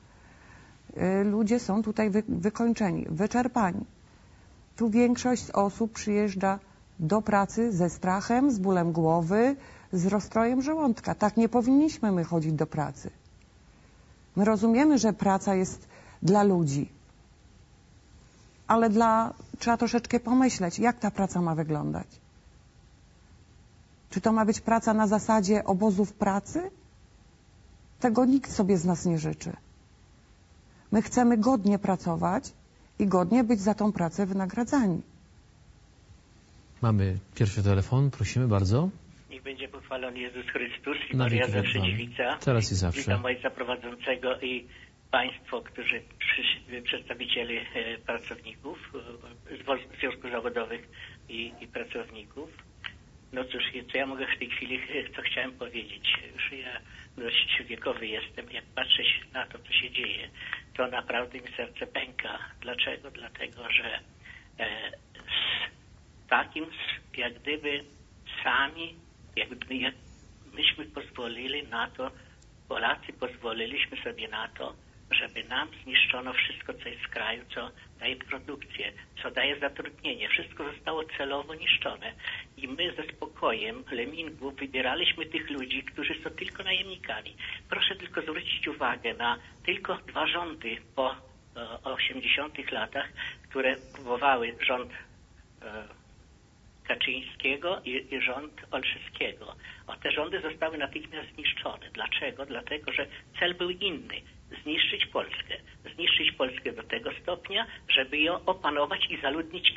Ludzie są tutaj wykończeni, wyczerpani. Tu większość osób przyjeżdża do pracy ze strachem, z bólem głowy, z rozstrojem żołądka. Tak nie powinniśmy my chodzić do pracy. My rozumiemy, że praca jest dla ludzi, ale trzeba troszeczkę pomyśleć, jak ta praca ma wyglądać. Czy to ma być praca na zasadzie obozów pracy? Tego nikt sobie z nas nie życzy. My chcemy godnie pracować i godnie być za tą pracę wynagradzani. Mamy pierwszy telefon, prosimy bardzo. Niech będzie pochwalony Jezus Chrystus i Maria Zawsze Dziewica. Teraz i zawsze. Witam Ojca Prowadzącego i państwo, przedstawiciele pracowników, związków zawodowych i pracowników. No cóż, co ja mogę w tej chwili, co chciałem powiedzieć, że ja dość wiekowy jestem, jak patrzę na to, co się dzieje, to naprawdę mi serce pęka. Dlaczego? Dlatego, że takim, jak gdyby sami, jak myśmy pozwolili na to, Polacy pozwoliliśmy sobie na to, żeby nam zniszczono wszystko, co jest w kraju, co daje produkcję, co daje zatrudnienie. Wszystko zostało celowo niszczone. I my ze spokojem lemingu wybieraliśmy tych ludzi, którzy są tylko najemnikami. Proszę tylko zwrócić uwagę na tylko 2 rządy po 80 latach, które próbowały rząd Kaczyńskiego i rząd Olszewskiego. Te rządy zostały natychmiast zniszczone. Dlaczego? Dlatego, że cel był inny. Zniszczyć Polskę. Zniszczyć Polskę do tego stopnia, żeby ją opanować i zaludnić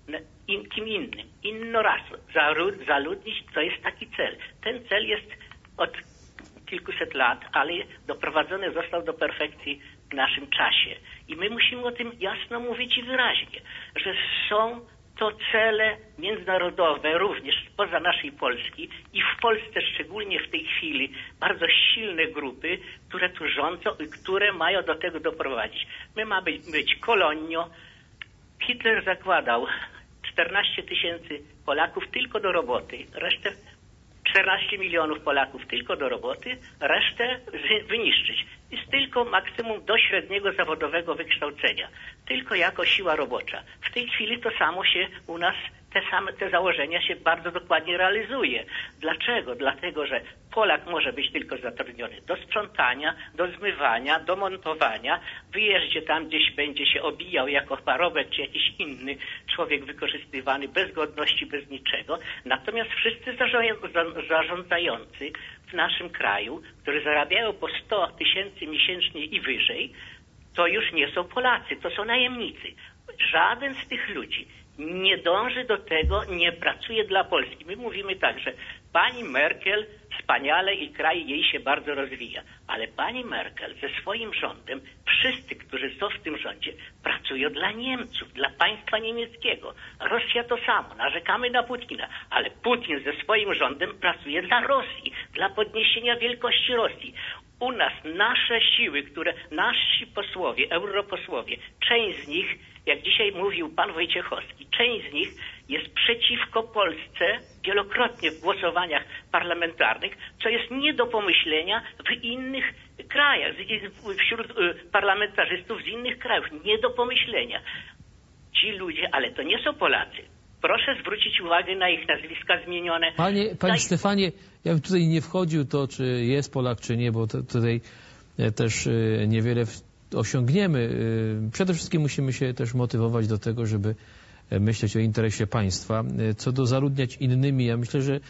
kim innym. Inną rasą. Zaludnić to jest taki cel. Ten cel jest od kilkuset lat, ale doprowadzony został do perfekcji w naszym czasie. I my musimy o tym jasno mówić i wyraźnie, że są to cele międzynarodowe również spoza naszej Polski i w Polsce szczególnie w tej chwili bardzo silne grupy, które tu rządzą i które mają do tego doprowadzić. My mamy być kolonią. Hitler zakładał 14 000 Polaków tylko do roboty, resztę 14 milionów Polaków tylko do roboty, resztę wyniszczyć. Jest tylko maksimum do średniego zawodowego wykształcenia. Tylko jako siła robocza. W tej chwili to samo się u nas, te założenia się bardzo dokładnie realizuje. Dlaczego? Dlatego, że Polak może być tylko zatrudniony do sprzątania, do zmywania, do montowania. Wyjeździe tam gdzieś będzie się obijał jako parobek czy jakiś inny człowiek wykorzystywany bez godności, bez niczego. Natomiast wszyscy zarządzający w naszym kraju, którzy zarabiają po 100 000 miesięcznie i wyżej, to już nie są Polacy, to są najemnicy. Żaden z tych ludzi nie dąży do tego, nie pracuje dla Polski. My mówimy tak, że pani Merkel wspaniale i kraj jej się bardzo rozwija. Ale pani Merkel ze swoim rządem, wszyscy, którzy są w tym rządzie, pracują dla Niemców, dla państwa niemieckiego. Rosja to samo, narzekamy na Putina, ale Putin ze swoim rządem pracuje dla Rosji, dla podniesienia wielkości Rosji. U nas nasze siły, nasi posłowie, europosłowie, część z nich, jak dzisiaj mówił pan Wojciechowski, część z nich jest przeciwko Polsce wielokrotnie w głosowaniach parlamentarnych, co jest nie do pomyślenia w innych krajach, wśród parlamentarzystów z innych krajów. Nie do pomyślenia. Ci ludzie, ale to nie są Polacy. Proszę zwrócić uwagę na ich nazwiska zmienione. Panie Stefanie, ja bym tutaj nie wchodził to, czy jest Polak, czy nie, bo tutaj też niewiele osiągniemy. Przede wszystkim musimy się też motywować do tego, żeby myśleć o interesie państwa. Co do zaludniać innymi, ja myślę, że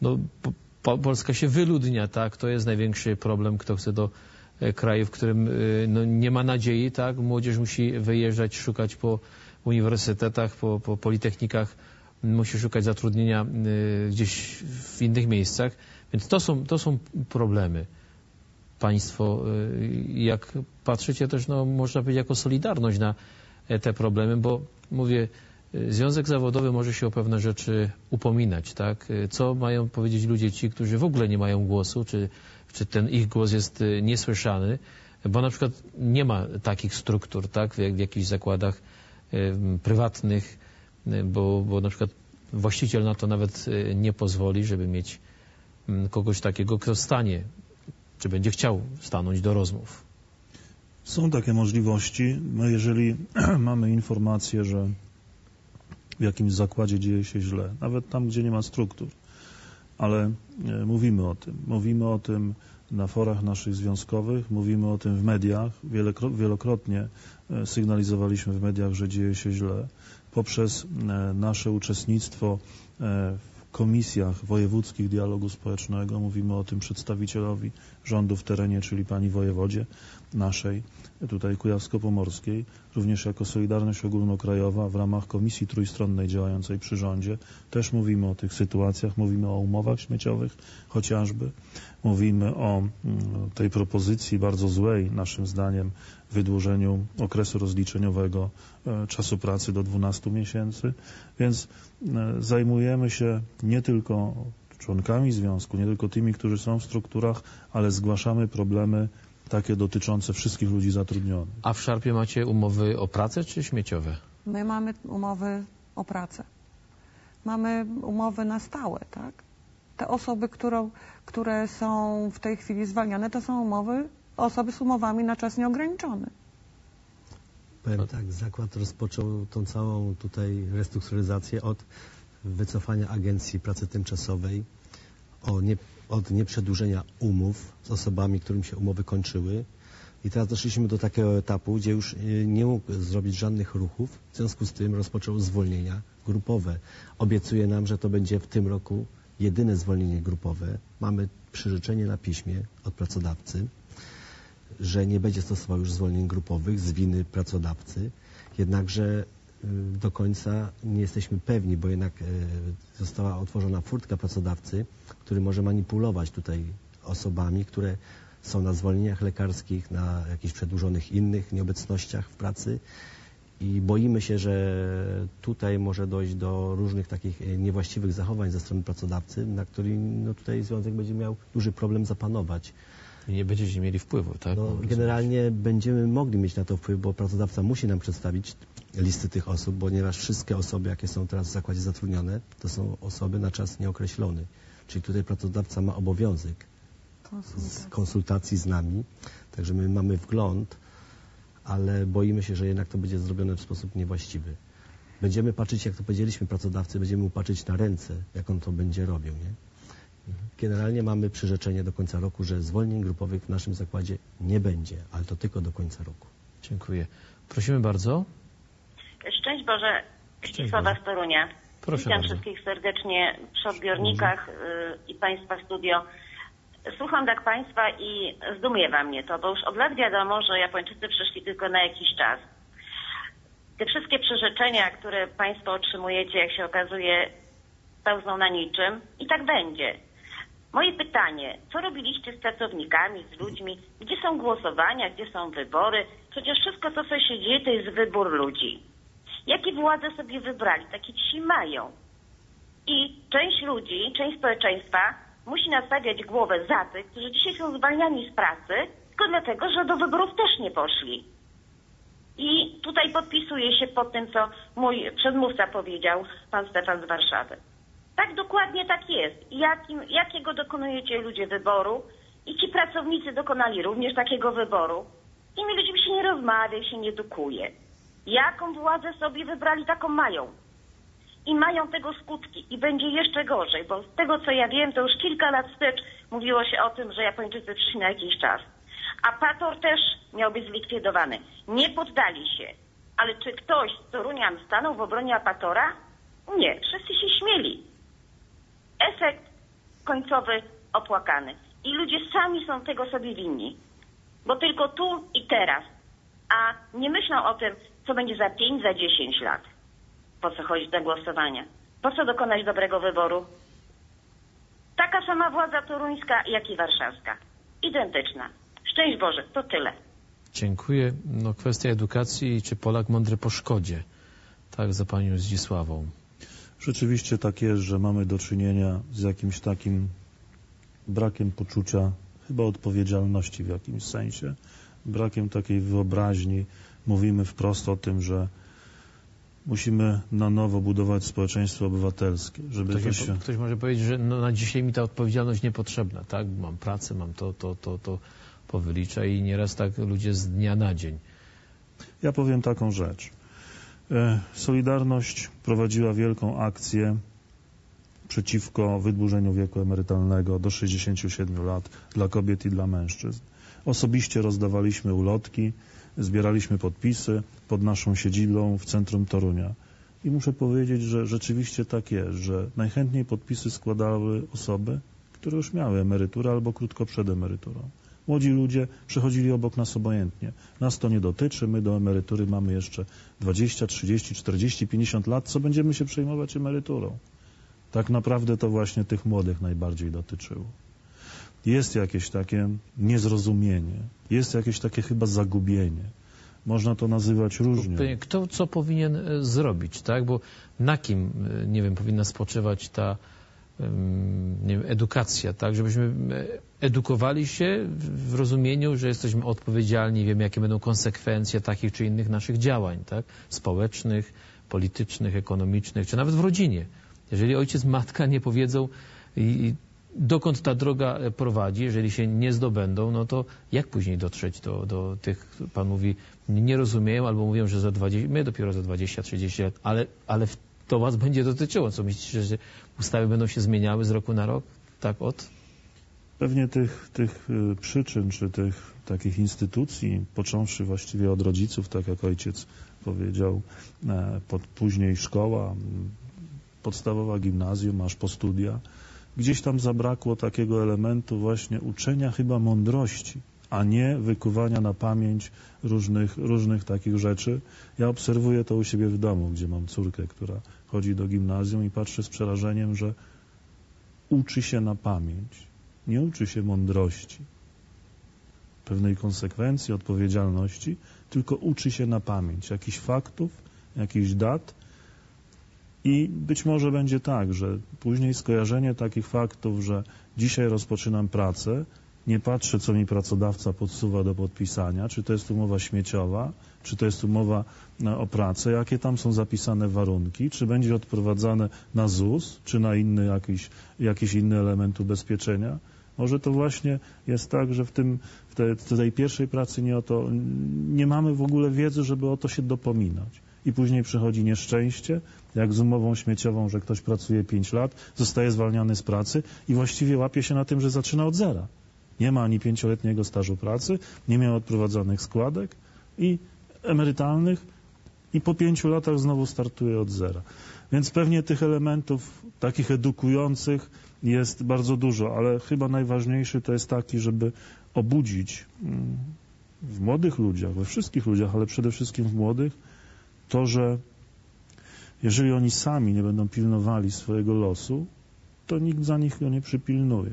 Polska się wyludnia, tak? To jest największy problem, kto chce do kraju, w którym nie ma nadziei, tak? Młodzież musi wyjeżdżać, szukać po uniwersytetach, po politechnikach, musi szukać zatrudnienia gdzieś w innych miejscach. Więc to są problemy. Państwo, jak patrzycie też, można powiedzieć, jako solidarność na te problemy, bo mówię, związek zawodowy może się o pewne rzeczy upominać, tak? Co mają powiedzieć ludzie ci, którzy w ogóle nie mają głosu, czy ten ich głos jest niesłyszany, bo na przykład nie ma takich struktur, tak? W jakichś zakładach prywatnych, bo na przykład właściciel na to nawet nie pozwoli, żeby mieć kogoś takiego, kto stanie, czy będzie chciał stanąć do rozmów. Są takie możliwości. Jeżeli mamy informację, że w jakimś zakładzie dzieje się źle, nawet tam, gdzie nie ma struktur, ale mówimy o tym na forach naszych związkowych, mówimy o tym w mediach, wielokrotnie sygnalizowaliśmy w mediach, że dzieje się źle. Poprzez nasze uczestnictwo w komisjach wojewódzkich dialogu społecznego mówimy o tym przedstawicielowi rządu w terenie, czyli pani wojewodzie naszej. tutaj kujawsko-pomorskiej, również jako Solidarność Ogólnokrajowa w ramach Komisji Trójstronnej działającej przy rządzie. Też mówimy o tych sytuacjach, mówimy o umowach śmieciowych chociażby. Mówimy o tej propozycji bardzo złej, naszym zdaniem, wydłużeniu okresu rozliczeniowego czasu pracy do 12 miesięcy. Więc zajmujemy się nie tylko członkami związku, nie tylko tymi, którzy są w strukturach, ale zgłaszamy problemy takie dotyczące wszystkich ludzi zatrudnionych. A w Szarpie macie umowy o pracę czy śmieciowe? My mamy umowy o pracę. Mamy umowy na stałe, tak? Te osoby, które są w tej chwili zwalniane, to są osoby z umowami na czas nieograniczony. Powiem tak, zakład rozpoczął tą całą tutaj restrukturyzację od wycofania Agencji Pracy Tymczasowej, od nieprzedłużenia umów z osobami, którym się umowy kończyły. I teraz doszliśmy do takiego etapu, gdzie już nie mógł zrobić żadnych ruchów. W związku z tym rozpoczął zwolnienia grupowe. Obiecuje nam, że to będzie w tym roku jedyne zwolnienie grupowe. Mamy przyrzeczenie na piśmie od pracodawcy, że nie będzie stosował już zwolnień grupowych z winy pracodawcy. Jednakże do końca nie jesteśmy pewni, bo jednak została otworzona furtka pracodawcy, który może manipulować tutaj osobami, które są na zwolnieniach lekarskich, na jakichś przedłużonych innych nieobecnościach w pracy i boimy się, że tutaj może dojść do różnych takich niewłaściwych zachowań ze strony pracodawcy, na którym tutaj związek będzie miał duży problem zapanować. I nie będziecie mieli wpływu, tak? Generalnie będziemy mogli mieć na to wpływ, bo pracodawca musi nam przedstawić listy tych osób, ponieważ wszystkie osoby, jakie są teraz w zakładzie zatrudnione, to są osoby na czas nieokreślony. Czyli tutaj pracodawca ma obowiązek konsultacji z nami, także my mamy wgląd, ale boimy się, że jednak to będzie zrobione w sposób niewłaściwy. Będziemy patrzeć, jak to powiedzieliśmy pracodawcy, będziemy mu patrzeć na ręce, jak on to będzie robił, nie? Generalnie mamy przyrzeczenie do końca roku, że zwolnień grupowych w naszym zakładzie nie będzie, ale to tylko do końca roku. Dziękuję. Prosimy bardzo. Szczęść Boże, Ścisława z Torunia. Proszę Witam bardzo. wszystkich serdecznie przy odbiornikach i Państwa studio. Słucham tak Państwa i zdumiewa mnie to, bo już od lat wiadomo, że Japończycy przyszli tylko na jakiś czas. Te wszystkie przyrzeczenia, które Państwo otrzymujecie, jak się okazuje, pełzną na niczym i tak będzie. Moje pytanie, co robiliście z pracownikami, z ludźmi? Gdzie są głosowania, gdzie są wybory? Przecież wszystko to, co się dzieje, to jest wybór ludzi. Jakie władze sobie wybrali? Takie ci mają. I część ludzi, część społeczeństwa musi nastawiać głowę za tych, którzy dzisiaj są zwalniani z pracy, tylko dlatego, że do wyborów też nie poszli. I tutaj podpisuję się pod tym, co mój przedmówca powiedział, pan Stefan z Warszawy. Tak, dokładnie tak jest. Jakiego dokonujecie ludzie wyboru i ci pracownicy dokonali również takiego wyboru. Z tymi ludźmi się nie rozmawia, się nie edukuje. Jaką władzę sobie wybrali, taką mają. I mają tego skutki i będzie jeszcze gorzej, bo z tego co ja wiem, to już kilka lat wstecz mówiło się o tym, że Japończycy przyszli na jakiś czas. A Pator też miał być zlikwidowany. Nie poddali się. Ale czy ktoś z Torunian stanął w obronie Apatora? Nie, wszyscy się śmieli. Efekt końcowy opłakany. I ludzie sami są tego sobie winni. Bo tylko tu i teraz. A nie myślą o tym, co będzie za 5, za 10 lat. Po co chodzić do głosowania? Po co dokonać dobrego wyboru? Taka sama władza toruńska, jak i warszawska. Identyczna. Szczęść Boże, to tyle. Dziękuję. No, kwestia edukacji, czy Polak mądry po szkodzie? Tak, za panią Zdzisławą. Rzeczywiście tak jest, że mamy do czynienia z jakimś takim brakiem poczucia, chyba odpowiedzialności w jakimś sensie, brakiem takiej wyobraźni. Mówimy wprost o tym, że musimy na nowo budować społeczeństwo obywatelskie, żeby Ktoś może powiedzieć, że no, na dzisiaj mi ta odpowiedzialność niepotrzebna, tak? Mam pracę, mam to powylicza i nieraz tak ludzie z dnia na dzień. Ja powiem taką rzecz. Solidarność prowadziła wielką akcję przeciwko wydłużeniu wieku emerytalnego do 67 lat dla kobiet i dla mężczyzn. Osobiście rozdawaliśmy ulotki, zbieraliśmy podpisy pod naszą siedzibą w centrum Torunia. I muszę powiedzieć, że rzeczywiście tak jest, że najchętniej podpisy składały osoby, które już miały emeryturę albo krótko przed emeryturą. Młodzi ludzie przechodzili obok nas obojętnie. Nas to nie dotyczy, my do emerytury mamy jeszcze 20, 30, 40, 50 lat. Co będziemy się przejmować emeryturą? Tak naprawdę to właśnie tych młodych najbardziej dotyczyło. Jest jakieś takie niezrozumienie, jest jakieś takie chyba zagubienie. Można to nazywać różnie. Kto co powinien zrobić, tak? Bo na kim, nie wiem, powinna spoczywać ta nie wiem, edukacja, tak? Żebyśmy edukowali się w rozumieniu, że jesteśmy odpowiedzialni, wiemy, jakie będą konsekwencje takich czy innych naszych działań, tak? Społecznych, politycznych, ekonomicznych, czy nawet w rodzinie. Jeżeli ojciec, matka nie powiedzą, dokąd ta droga prowadzi, jeżeli się nie zdobędą, no to jak później dotrzeć do tych, pan mówi, nie rozumieją albo mówią, że my dopiero za 20-30 lat, ale to was będzie dotyczyło. Co myślicie, że ustawy będą się zmieniały z roku na rok? Tak Pewnie tych przyczyn, czy tych takich instytucji, począwszy właściwie od rodziców, tak jak ojciec powiedział, później szkoła, podstawowa, gimnazjum, aż po studia, gdzieś tam zabrakło takiego elementu właśnie uczenia chyba mądrości, a nie wykuwania na pamięć różnych takich rzeczy. Ja obserwuję to u siebie w domu, gdzie mam córkę, która chodzi do gimnazjum i patrzę z przerażeniem, że uczy się na pamięć, nie uczy się mądrości, pewnej konsekwencji, odpowiedzialności, tylko uczy się na pamięć jakichś faktów, jakichś dat. I być może będzie tak, że później skojarzenie takich faktów, że dzisiaj rozpoczynam pracę, nie patrzę, co mi pracodawca podsuwa do podpisania, czy to jest umowa śmieciowa, czy to jest umowa o pracę, jakie tam są zapisane warunki, czy będzie odprowadzane na ZUS, czy na inny jakiś inny element ubezpieczenia. Może to właśnie jest tak, że w tej pierwszej pracy nie mamy w ogóle wiedzy, żeby o to się dopominać. I później przychodzi nieszczęście, jak z umową śmieciową, że ktoś pracuje 5 lat, zostaje zwalniany z pracy i właściwie łapie się na tym, że zaczyna od zera. Nie ma ani 5-letniego stażu pracy, nie miał odprowadzanych składek i emerytalnych i po 5 latach znowu startuje od zera. Więc pewnie tych elementów takich edukujących jest bardzo dużo, ale chyba najważniejszy to jest taki, żeby obudzić w młodych ludziach, we wszystkich ludziach, ale przede wszystkim w młodych, to, że jeżeli oni sami nie będą pilnowali swojego losu, to nikt za nich go nie przypilnuje.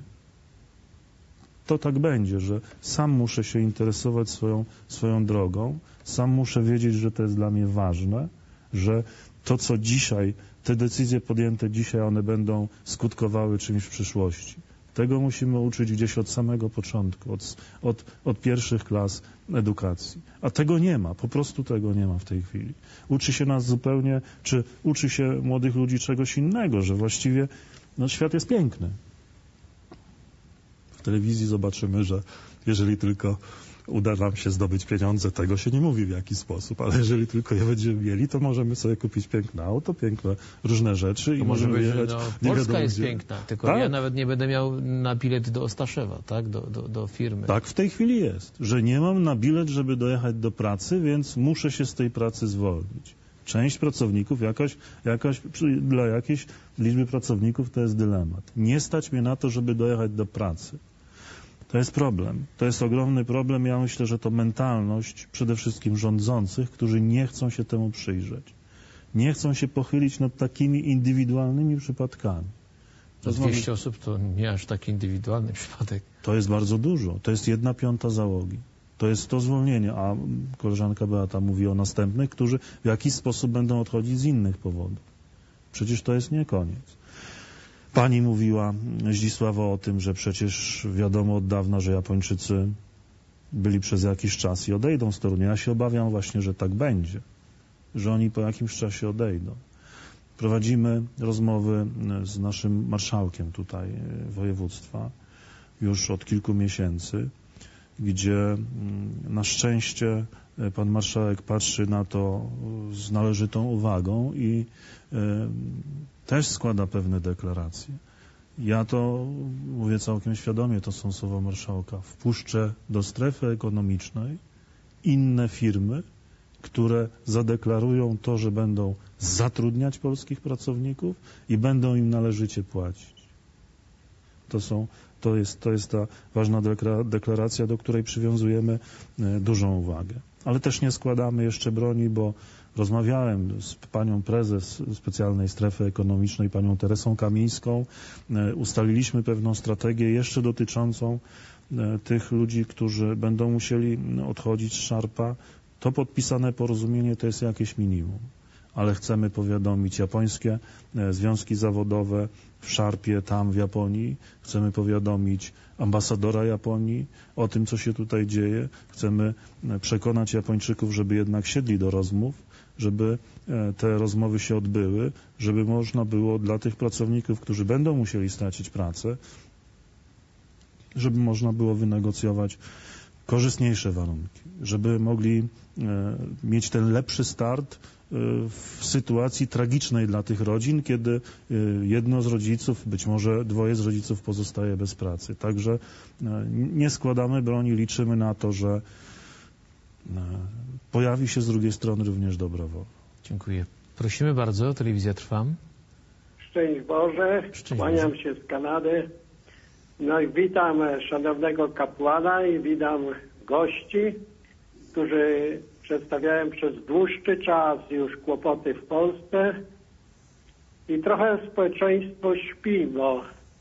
To tak będzie, że sam muszę się interesować swoją drogą, sam muszę wiedzieć, że to jest dla mnie ważne, że to, co dzisiaj, te decyzje podjęte dzisiaj, one będą skutkowały czymś w przyszłości. Tego musimy uczyć gdzieś od samego początku, od pierwszych klas edukacji. A tego nie ma, po prostu tego nie ma w tej chwili. Uczy się nas zupełnie, czy uczy się młodych ludzi czegoś innego, że właściwie świat jest piękny. W telewizji zobaczymy, że jeżeli tylko uda nam się zdobyć pieniądze, tego się nie mówi w jaki sposób, ale jeżeli tylko je będziemy mieli, to możemy sobie kupić piękne auto, piękne różne rzeczy i możemy jechać. Polska jest piękna, tylko tak? Ja nawet nie będę miał na bilet do Ostaszewa, tak? Do firmy. Tak w tej chwili jest, że nie mam na bilet, żeby dojechać do pracy, więc muszę się z tej pracy zwolnić. Część pracowników, dla jakiejś liczby pracowników to jest dylemat. Nie stać mnie na to, żeby dojechać do pracy. To jest problem. To jest ogromny problem. Ja myślę, że to mentalność przede wszystkim rządzących, którzy nie chcą się temu przyjrzeć. Nie chcą się pochylić nad takimi indywidualnymi przypadkami. 200 osób to nie aż taki indywidualny przypadek. To jest bardzo dużo. To jest 1/5 załogi. To jest to zwolnienie, a koleżanka Beata mówi o następnych, którzy w jakiś sposób będą odchodzić z innych powodów. Przecież to jest nie koniec. Pani mówiła, Zdzisława, o tym, że przecież wiadomo od dawna, że Japończycy byli przez jakiś czas i odejdą z Torunia. Ja się obawiam właśnie, że tak będzie, że oni po jakimś czasie odejdą. Prowadzimy rozmowy z naszym marszałkiem tutaj województwa już od kilku miesięcy, gdzie na szczęście pan marszałek patrzy na to z należytą uwagą i też składa pewne deklaracje. Ja to mówię całkiem świadomie, to są słowa marszałka. Wpuszczę do strefy ekonomicznej inne firmy, które zadeklarują to, że będą zatrudniać polskich pracowników i będą im należycie płacić. To jest ta ważna deklaracja, do której przywiązujemy dużą uwagę. Ale też nie składamy jeszcze broni, bo rozmawiałem z panią prezes Specjalnej Strefy Ekonomicznej, panią Teresą Kamińską. Ustaliliśmy pewną strategię jeszcze dotyczącą tych ludzi, którzy będą musieli odchodzić z szarpa. To podpisane porozumienie to jest jakieś minimum, ale chcemy powiadomić japońskie związki zawodowe w szarpie, tam w Japonii. Chcemy powiadomić ambasadora Japonii o tym, co się tutaj dzieje. Chcemy przekonać Japończyków, żeby jednak siedli do rozmów, żeby te rozmowy się odbyły, żeby można było dla tych pracowników, którzy będą musieli stracić pracę, żeby można było wynegocjować korzystniejsze warunki, żeby mogli mieć ten lepszy start w sytuacji tragicznej dla tych rodzin, kiedy jedno z rodziców, być może dwoje z rodziców pozostaje bez pracy. Także nie składamy broni, liczymy na to, że pojawi się z drugiej strony również dobra wola. Dziękuję. Prosimy bardzo, telewizja Trwam. Szczęść Boże, kłaniam się z Kanady. No i witam szanownego kapłana i witam gości, którzy przedstawiają przez dłuższy czas już kłopoty w Polsce i trochę społeczeństwo śpi, bo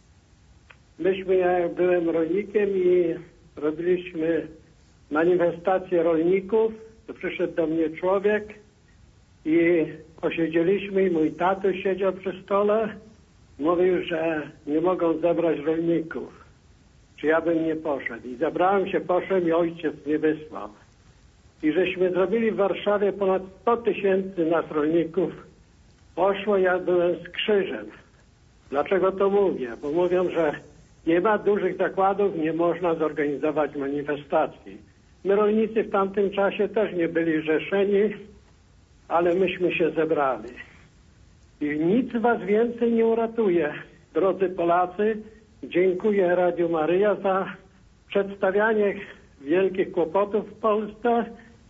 myśmy, ja byłem rolnikiem i robiliśmy manifestację rolników, to przyszedł do mnie człowiek i posiedzieliśmy i mój tatuś siedział przy stole, mówił, że nie mogą zebrać rolników, czy ja bym nie poszedł. I zabrałem się, poszedłem i ojciec mnie wysłał. I żeśmy zrobili w Warszawie ponad 100 000 nas rolników. Poszło, ja byłem z krzyżem. Dlaczego to mówię? Bo mówią, że nie ma dużych zakładów, nie można zorganizować manifestacji. My rolnicy w tamtym czasie też nie byli rzeszeni, ale myśmy się zebrali. I nic was więcej nie uratuje. Drodzy Polacy, dziękuję Radiu Maryja za przedstawianie wielkich kłopotów w Polsce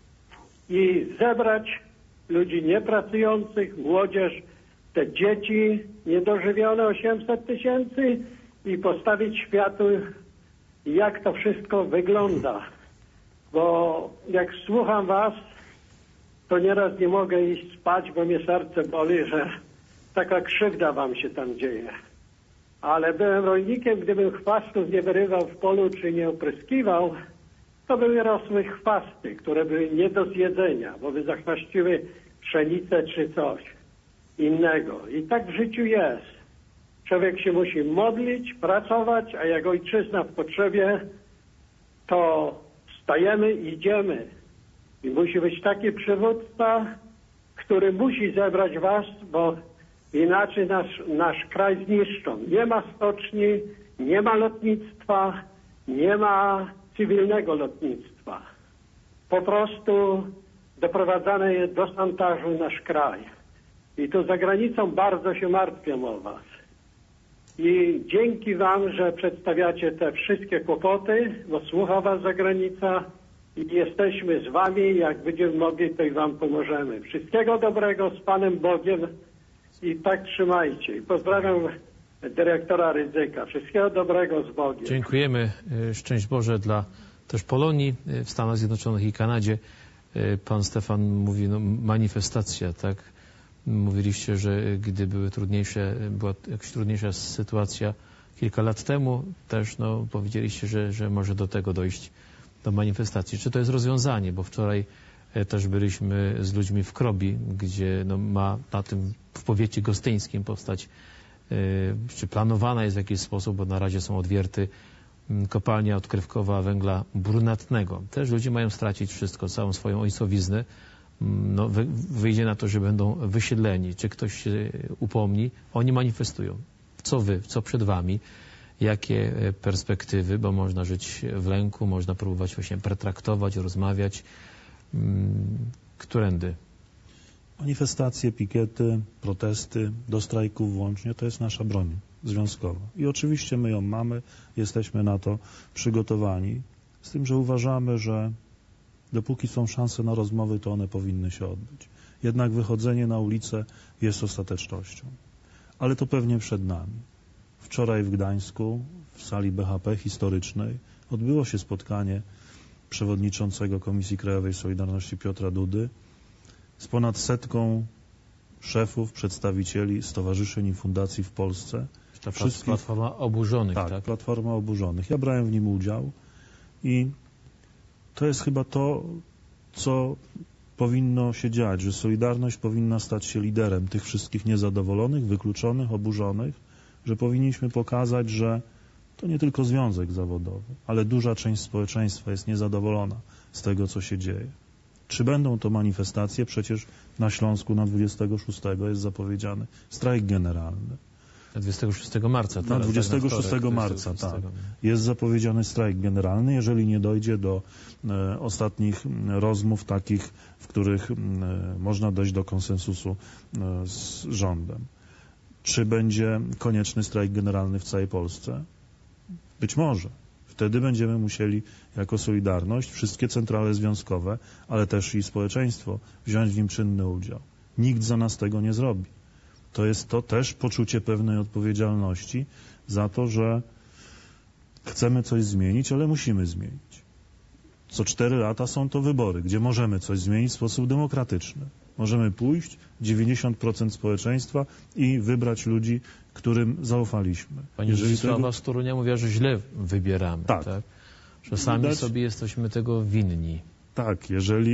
i zebrać ludzi niepracujących, młodzież, te dzieci niedożywione 800 000 i postawić światu, jak to wszystko wygląda. Bo jak słucham was, to nieraz nie mogę iść spać, bo mnie serce boli, że taka krzywda wam się tam dzieje. Ale byłem rolnikiem, gdybym chwastów nie wyrywał w polu czy nie opryskiwał, to były rosły chwasty, które były nie do zjedzenia, bo by zachwaściły pszenicę czy coś innego. I tak w życiu jest. Człowiek się musi modlić, pracować, a jak ojczyzna w potrzebie, to wstajemy i idziemy. I musi być taki przywódca, który musi zebrać was, bo inaczej nasz kraj zniszczą. Nie ma stoczni, nie ma lotnictwa, nie ma cywilnego lotnictwa. Po prostu doprowadzane jest do szantażu nasz kraj. I tu za granicą bardzo się martwią o was. I dzięki wam, że przedstawiacie te wszystkie kłopoty, bo słucha was zagranica i jesteśmy z wami. Jak będziemy mogli, to i wam pomożemy. Wszystkiego dobrego z Panem Bogiem i tak trzymajcie. I pozdrawiam dyrektora Rydzyka. Wszystkiego dobrego z Bogiem. Dziękujemy. Szczęść Boże dla też Polonii w Stanach Zjednoczonych i Kanadzie. Pan Stefan mówi, manifestacja, tak? Mówiliście, że gdy była jakaś trudniejsza sytuacja kilka lat temu, też powiedzieliście, że może do tego dojść, do manifestacji. Czy to jest rozwiązanie? Bo wczoraj też byliśmy z ludźmi w Krobi, gdzie ma w powiecie gostyńskim powstać, czy planowana jest w jakiś sposób, bo na razie są odwierty, kopalnia odkrywkowa węgla brunatnego. Też ludzie mają stracić wszystko, całą swoją ojcowiznę. Wyjdzie na to, że będą wysiedleni. Czy ktoś się upomni? Oni manifestują. Co przed wami? Jakie perspektywy? Bo można żyć w lęku, można próbować właśnie pretraktować, rozmawiać. Którędy? Manifestacje, pikiety, protesty, do strajków włącznie, to jest nasza broń związkowa. I oczywiście my ją mamy, jesteśmy na to przygotowani. Z tym, że uważamy, że dopóki są szanse na rozmowy, to one powinny się odbyć. Jednak wychodzenie na ulicę jest ostatecznością. Ale to pewnie przed nami. Wczoraj w Gdańsku, w sali BHP historycznej odbyło się spotkanie przewodniczącego Komisji Krajowej Solidarności Piotra Dudy z ponad 100 szefów, przedstawicieli stowarzyszeń i fundacji w Polsce. Ta Platforma Oburzonych, tak? Platforma Oburzonych. Ja brałem w nim udział i to jest chyba to, co powinno się dziać, że Solidarność powinna stać się liderem tych wszystkich niezadowolonych, wykluczonych, oburzonych, że powinniśmy pokazać, że to nie tylko związek zawodowy, ale duża część społeczeństwa jest niezadowolona z tego, co się dzieje. Czy będą to manifestacje? Przecież na Śląsku na 26 jest zapowiedziany strajk generalny. 26 marca. Na 26 marca, tak. Jest zapowiedziany strajk generalny, jeżeli nie dojdzie do ostatnich rozmów takich, w których można dojść do konsensusu z rządem. Czy będzie konieczny strajk generalny w całej Polsce? Być może. Wtedy będziemy musieli jako Solidarność, wszystkie centrale związkowe, ale też i społeczeństwo wziąć w nim czynny udział. Nikt za nas tego nie zrobi. To jest to też poczucie pewnej odpowiedzialności za to, że chcemy coś zmienić, ale musimy zmienić. Co 4 lata są to wybory, gdzie możemy coś zmienić w sposób demokratyczny. Możemy pójść, 90% społeczeństwa i wybrać ludzi, którym zaufaliśmy. Pani Zdzisława z Torunia mówiła, że źle wybieramy. Tak. Że sami sobie jesteśmy tego winni. Tak,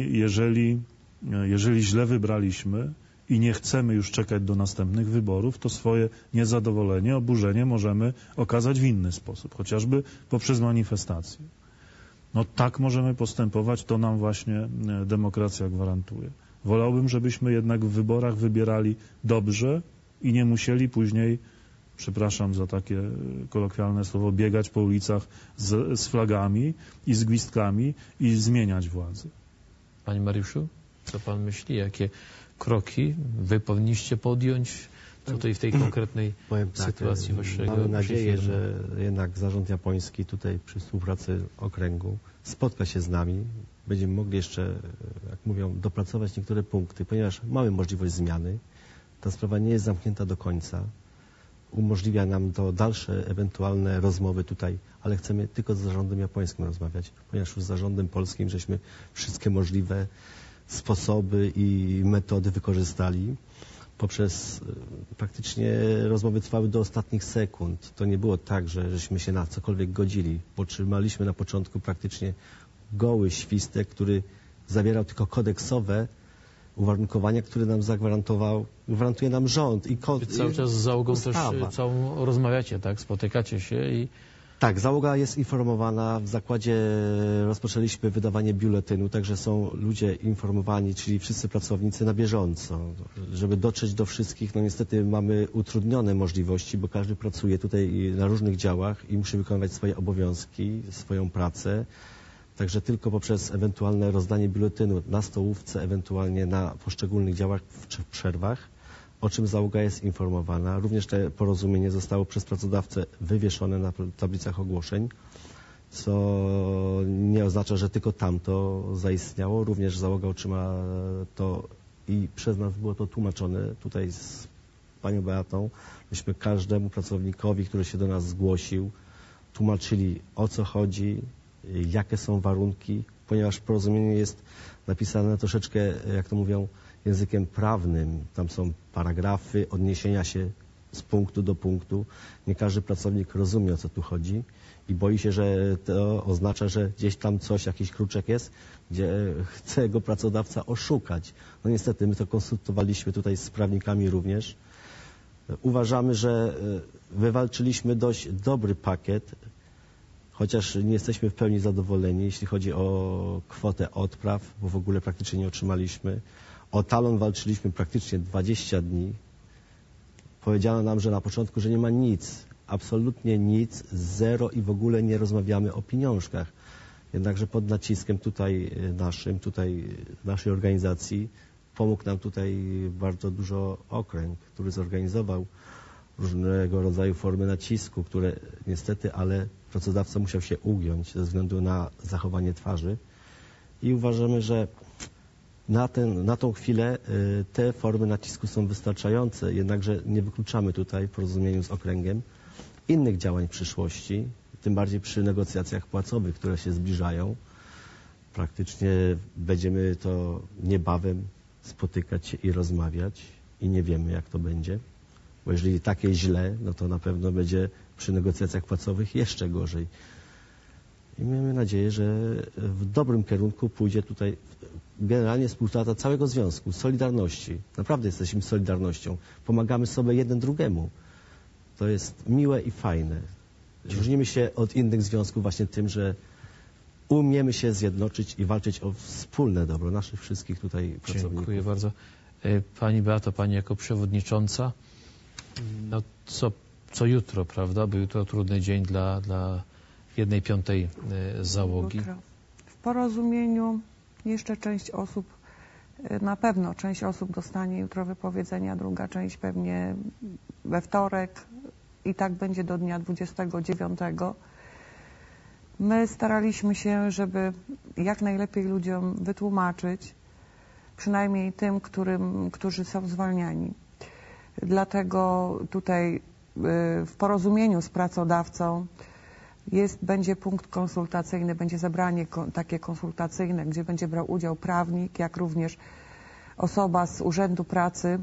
jeżeli źle wybraliśmy i nie chcemy już czekać do następnych wyborów, to swoje niezadowolenie, oburzenie możemy okazać w inny sposób, chociażby poprzez manifestację. No tak możemy postępować, to nam właśnie demokracja gwarantuje. Wolałbym, żebyśmy jednak w wyborach wybierali dobrze i nie musieli później, przepraszam za takie kolokwialne słowo, biegać po ulicach z flagami i z gwizdkami i zmieniać władzę. Panie Mariuszu, co pan myśli? Jakie kroki wy powinniście podjąć tutaj w tej konkretnej sytuacji waszego? Mamy nadzieję, że jednak Zarząd Japoński tutaj przy współpracy okręgu spotka się z nami. Będziemy mogli jeszcze, jak mówią, dopracować niektóre punkty, ponieważ mamy możliwość zmiany. Ta sprawa nie jest zamknięta do końca. Umożliwia nam to dalsze ewentualne rozmowy tutaj, ale chcemy tylko z Zarządem Japońskim rozmawiać, ponieważ już z Zarządem Polskim żeśmy wszystkie możliwe sposoby i metody wykorzystali. Poprzez praktycznie rozmowy trwały do ostatnich sekund. To nie było tak, że żeśmy się na cokolwiek godzili. Otrzymaliśmy na początku praktycznie goły świstek, który zawierał tylko kodeksowe uwarunkowania, które nam gwarantuje nam rząd. Cały czas z załogą ustawa. Też całą rozmawiacie, tak? Spotykacie się i... Tak, załoga jest informowana. W zakładzie rozpoczęliśmy wydawanie biuletynu, także są ludzie informowani, czyli wszyscy pracownicy na bieżąco. Żeby dotrzeć do wszystkich, no niestety mamy utrudnione możliwości, bo każdy pracuje tutaj na różnych działach i musi wykonywać swoje obowiązki, swoją pracę. Także tylko poprzez ewentualne rozdanie biuletynu na stołówce, ewentualnie na poszczególnych działach w przerwach, o czym załoga jest informowana. Również te porozumienie zostało przez pracodawcę wywieszone na tablicach ogłoszeń, co nie oznacza, że tylko tamto zaistniało. Również załoga otrzyma to i przez nas było to tłumaczone tutaj z panią Beatą. Myśmy każdemu pracownikowi, który się do nas zgłosił, tłumaczyli, o co chodzi, jakie są warunki, ponieważ porozumienie jest napisane troszeczkę, jak to mówią, językiem prawnym. Tam są paragrafy, odniesienia się z punktu do punktu. Nie każdy pracownik rozumie, o co tu chodzi i boi się, że to oznacza, że gdzieś tam coś, jakiś kruczek jest, gdzie chce go pracodawca oszukać. No niestety, my to konsultowaliśmy tutaj z prawnikami również. Uważamy, że wywalczyliśmy dość dobry pakiet, chociaż nie jesteśmy w pełni zadowoleni, jeśli chodzi o kwotę odpraw, bo w ogóle praktycznie nie otrzymaliśmy. O talon walczyliśmy praktycznie 20 dni. Powiedziano nam, że na początku, że nie ma nic, absolutnie nic, zero i w ogóle nie rozmawiamy o pieniążkach. Jednakże pod naciskiem naszej organizacji pomógł nam tutaj bardzo dużo okręg, który zorganizował różnego rodzaju formy nacisku, które niestety, ale pracodawca musiał się ugiąć ze względu na zachowanie twarzy i uważamy, że na tą chwilę te formy nacisku są wystarczające, jednakże nie wykluczamy tutaj w porozumieniu z okręgiem innych działań w przyszłości, tym bardziej przy negocjacjach płacowych, które się zbliżają. Praktycznie będziemy to niebawem spotykać się i rozmawiać i nie wiemy, jak to będzie. Bo jeżeli takie źle, no to na pewno będzie przy negocjacjach płacowych jeszcze gorzej. I mamy nadzieję, że w dobrym kierunku pójdzie tutaj generalnie współpraca całego związku, Solidarności. Naprawdę jesteśmy Solidarnością. Pomagamy sobie jeden drugiemu. To jest miłe i fajne. Różnimy się od innych związków właśnie tym, że umiemy się zjednoczyć i walczyć o wspólne dobro naszych wszystkich tutaj pracowników. Dziękuję bardzo. Pani Beato, Pani jako przewodnicząca, no co jutro, prawda? Bo jutro trudny dzień dla 1/5 załogi. W porozumieniu jeszcze część osób, na pewno część osób dostanie jutro wypowiedzenia, druga część pewnie we wtorek i tak będzie do dnia 29. My staraliśmy się, żeby jak najlepiej ludziom wytłumaczyć, przynajmniej tym, którzy są zwalniani. Dlatego tutaj w porozumieniu z pracodawcą będzie punkt konsultacyjny, będzie zebranie takie konsultacyjne, gdzie będzie brał udział prawnik, jak również osoba z Urzędu Pracy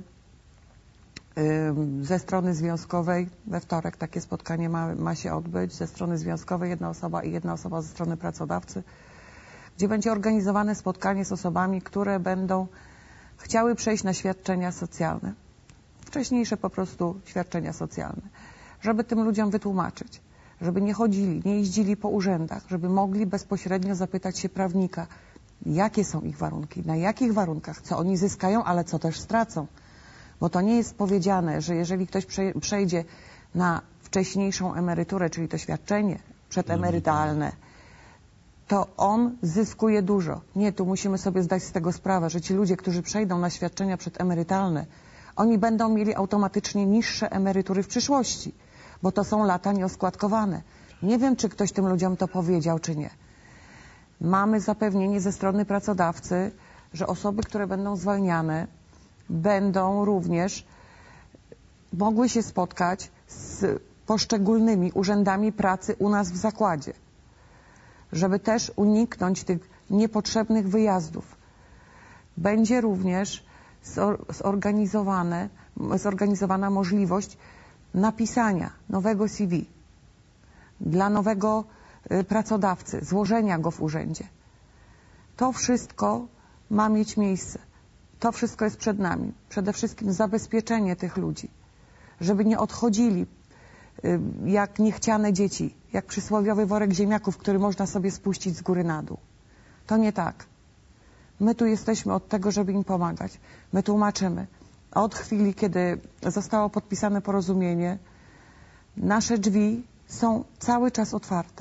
ze strony związkowej. We wtorek takie spotkanie ma się odbyć. Ze strony związkowej jedna osoba i jedna osoba ze strony pracodawcy, gdzie będzie organizowane spotkanie z osobami, które będą chciały przejść na świadczenia socjalne. Wcześniejsze po prostu świadczenia socjalne. Żeby tym ludziom wytłumaczyć, żeby nie chodzili, nie jeździli po urzędach, żeby mogli bezpośrednio zapytać się prawnika, jakie są ich warunki, na jakich warunkach, co oni zyskają, ale co też stracą. Bo to nie jest powiedziane, że jeżeli ktoś przejdzie na wcześniejszą emeryturę, czyli to świadczenie przedemerytalne, to on zyskuje dużo. Nie, tu musimy sobie zdać z tego sprawę, że ci ludzie, którzy przejdą na świadczenia przedemerytalne, oni będą mieli automatycznie niższe emerytury w przyszłości, bo to są lata nieoskładkowane. Nie wiem, czy ktoś tym ludziom to powiedział, czy nie. Mamy zapewnienie ze strony pracodawcy, że osoby, które będą zwalniane, będą również mogły się spotkać z poszczególnymi urzędami pracy u nas w zakładzie, żeby też uniknąć tych niepotrzebnych wyjazdów. Będzie również zorganizowana możliwość napisania nowego CV dla nowego pracodawcy, złożenia go w urzędzie. To wszystko ma mieć miejsce. To wszystko jest przed nami. Przede wszystkim zabezpieczenie tych ludzi, żeby nie odchodzili jak niechciane dzieci, jak przysłowiowy worek ziemniaków, który można sobie spuścić z góry na dół. To nie tak. My tu jesteśmy od tego, żeby im pomagać. My tłumaczymy. Od chwili, kiedy zostało podpisane porozumienie, nasze drzwi są cały czas otwarte.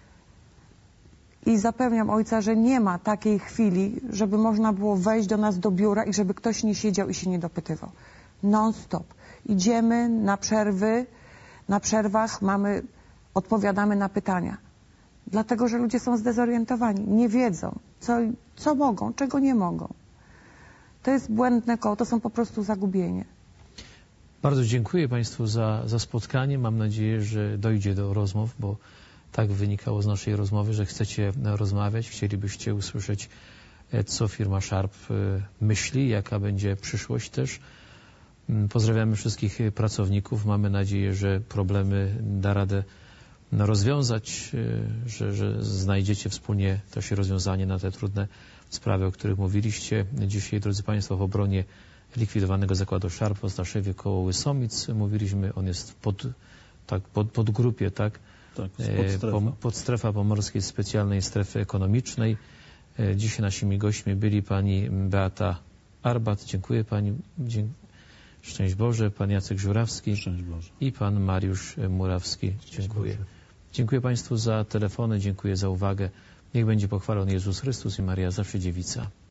I zapewniam ojca, że nie ma takiej chwili, żeby można było wejść do nas do biura i żeby ktoś nie siedział i się nie dopytywał. Non-stop. Idziemy na przerwy, na przerwach odpowiadamy na pytania. Dlatego, że ludzie są zdezorientowani, nie wiedzą, co mogą, czego nie mogą. To jest błędne koło, to są po prostu zagubienie. Bardzo dziękuję Państwu za spotkanie. Mam nadzieję, że dojdzie do rozmów, bo tak wynikało z naszej rozmowy, że chcecie rozmawiać, chcielibyście usłyszeć, co firma Sharp myśli, jaka będzie przyszłość też. Pozdrawiamy wszystkich pracowników. Mamy nadzieję, że problemy da radę rozwiązać, że znajdziecie wspólnie też rozwiązanie na te trudne sprawy, o których mówiliście. Dzisiaj, drodzy Państwo, w obronie likwidowanego zakładu Sharp w Ostaszewie koło Łysomic mówiliśmy. On jest pod grupie, tak? Tak, podstrefa Pomorskiej Specjalnej Strefy Ekonomicznej. Dzisiaj naszymi gośćmi byli pani Beata Arbat. Dziękuję pani. Szczęść Boże. Pan Jacek Żurawski. Szczęść Boże. I pan Mariusz Murawski. Dziękuję. Dziękuję Państwu za telefony. Dziękuję za uwagę. Niech będzie pochwalony Jezus Chrystus i Maria Zawsze Dziewica.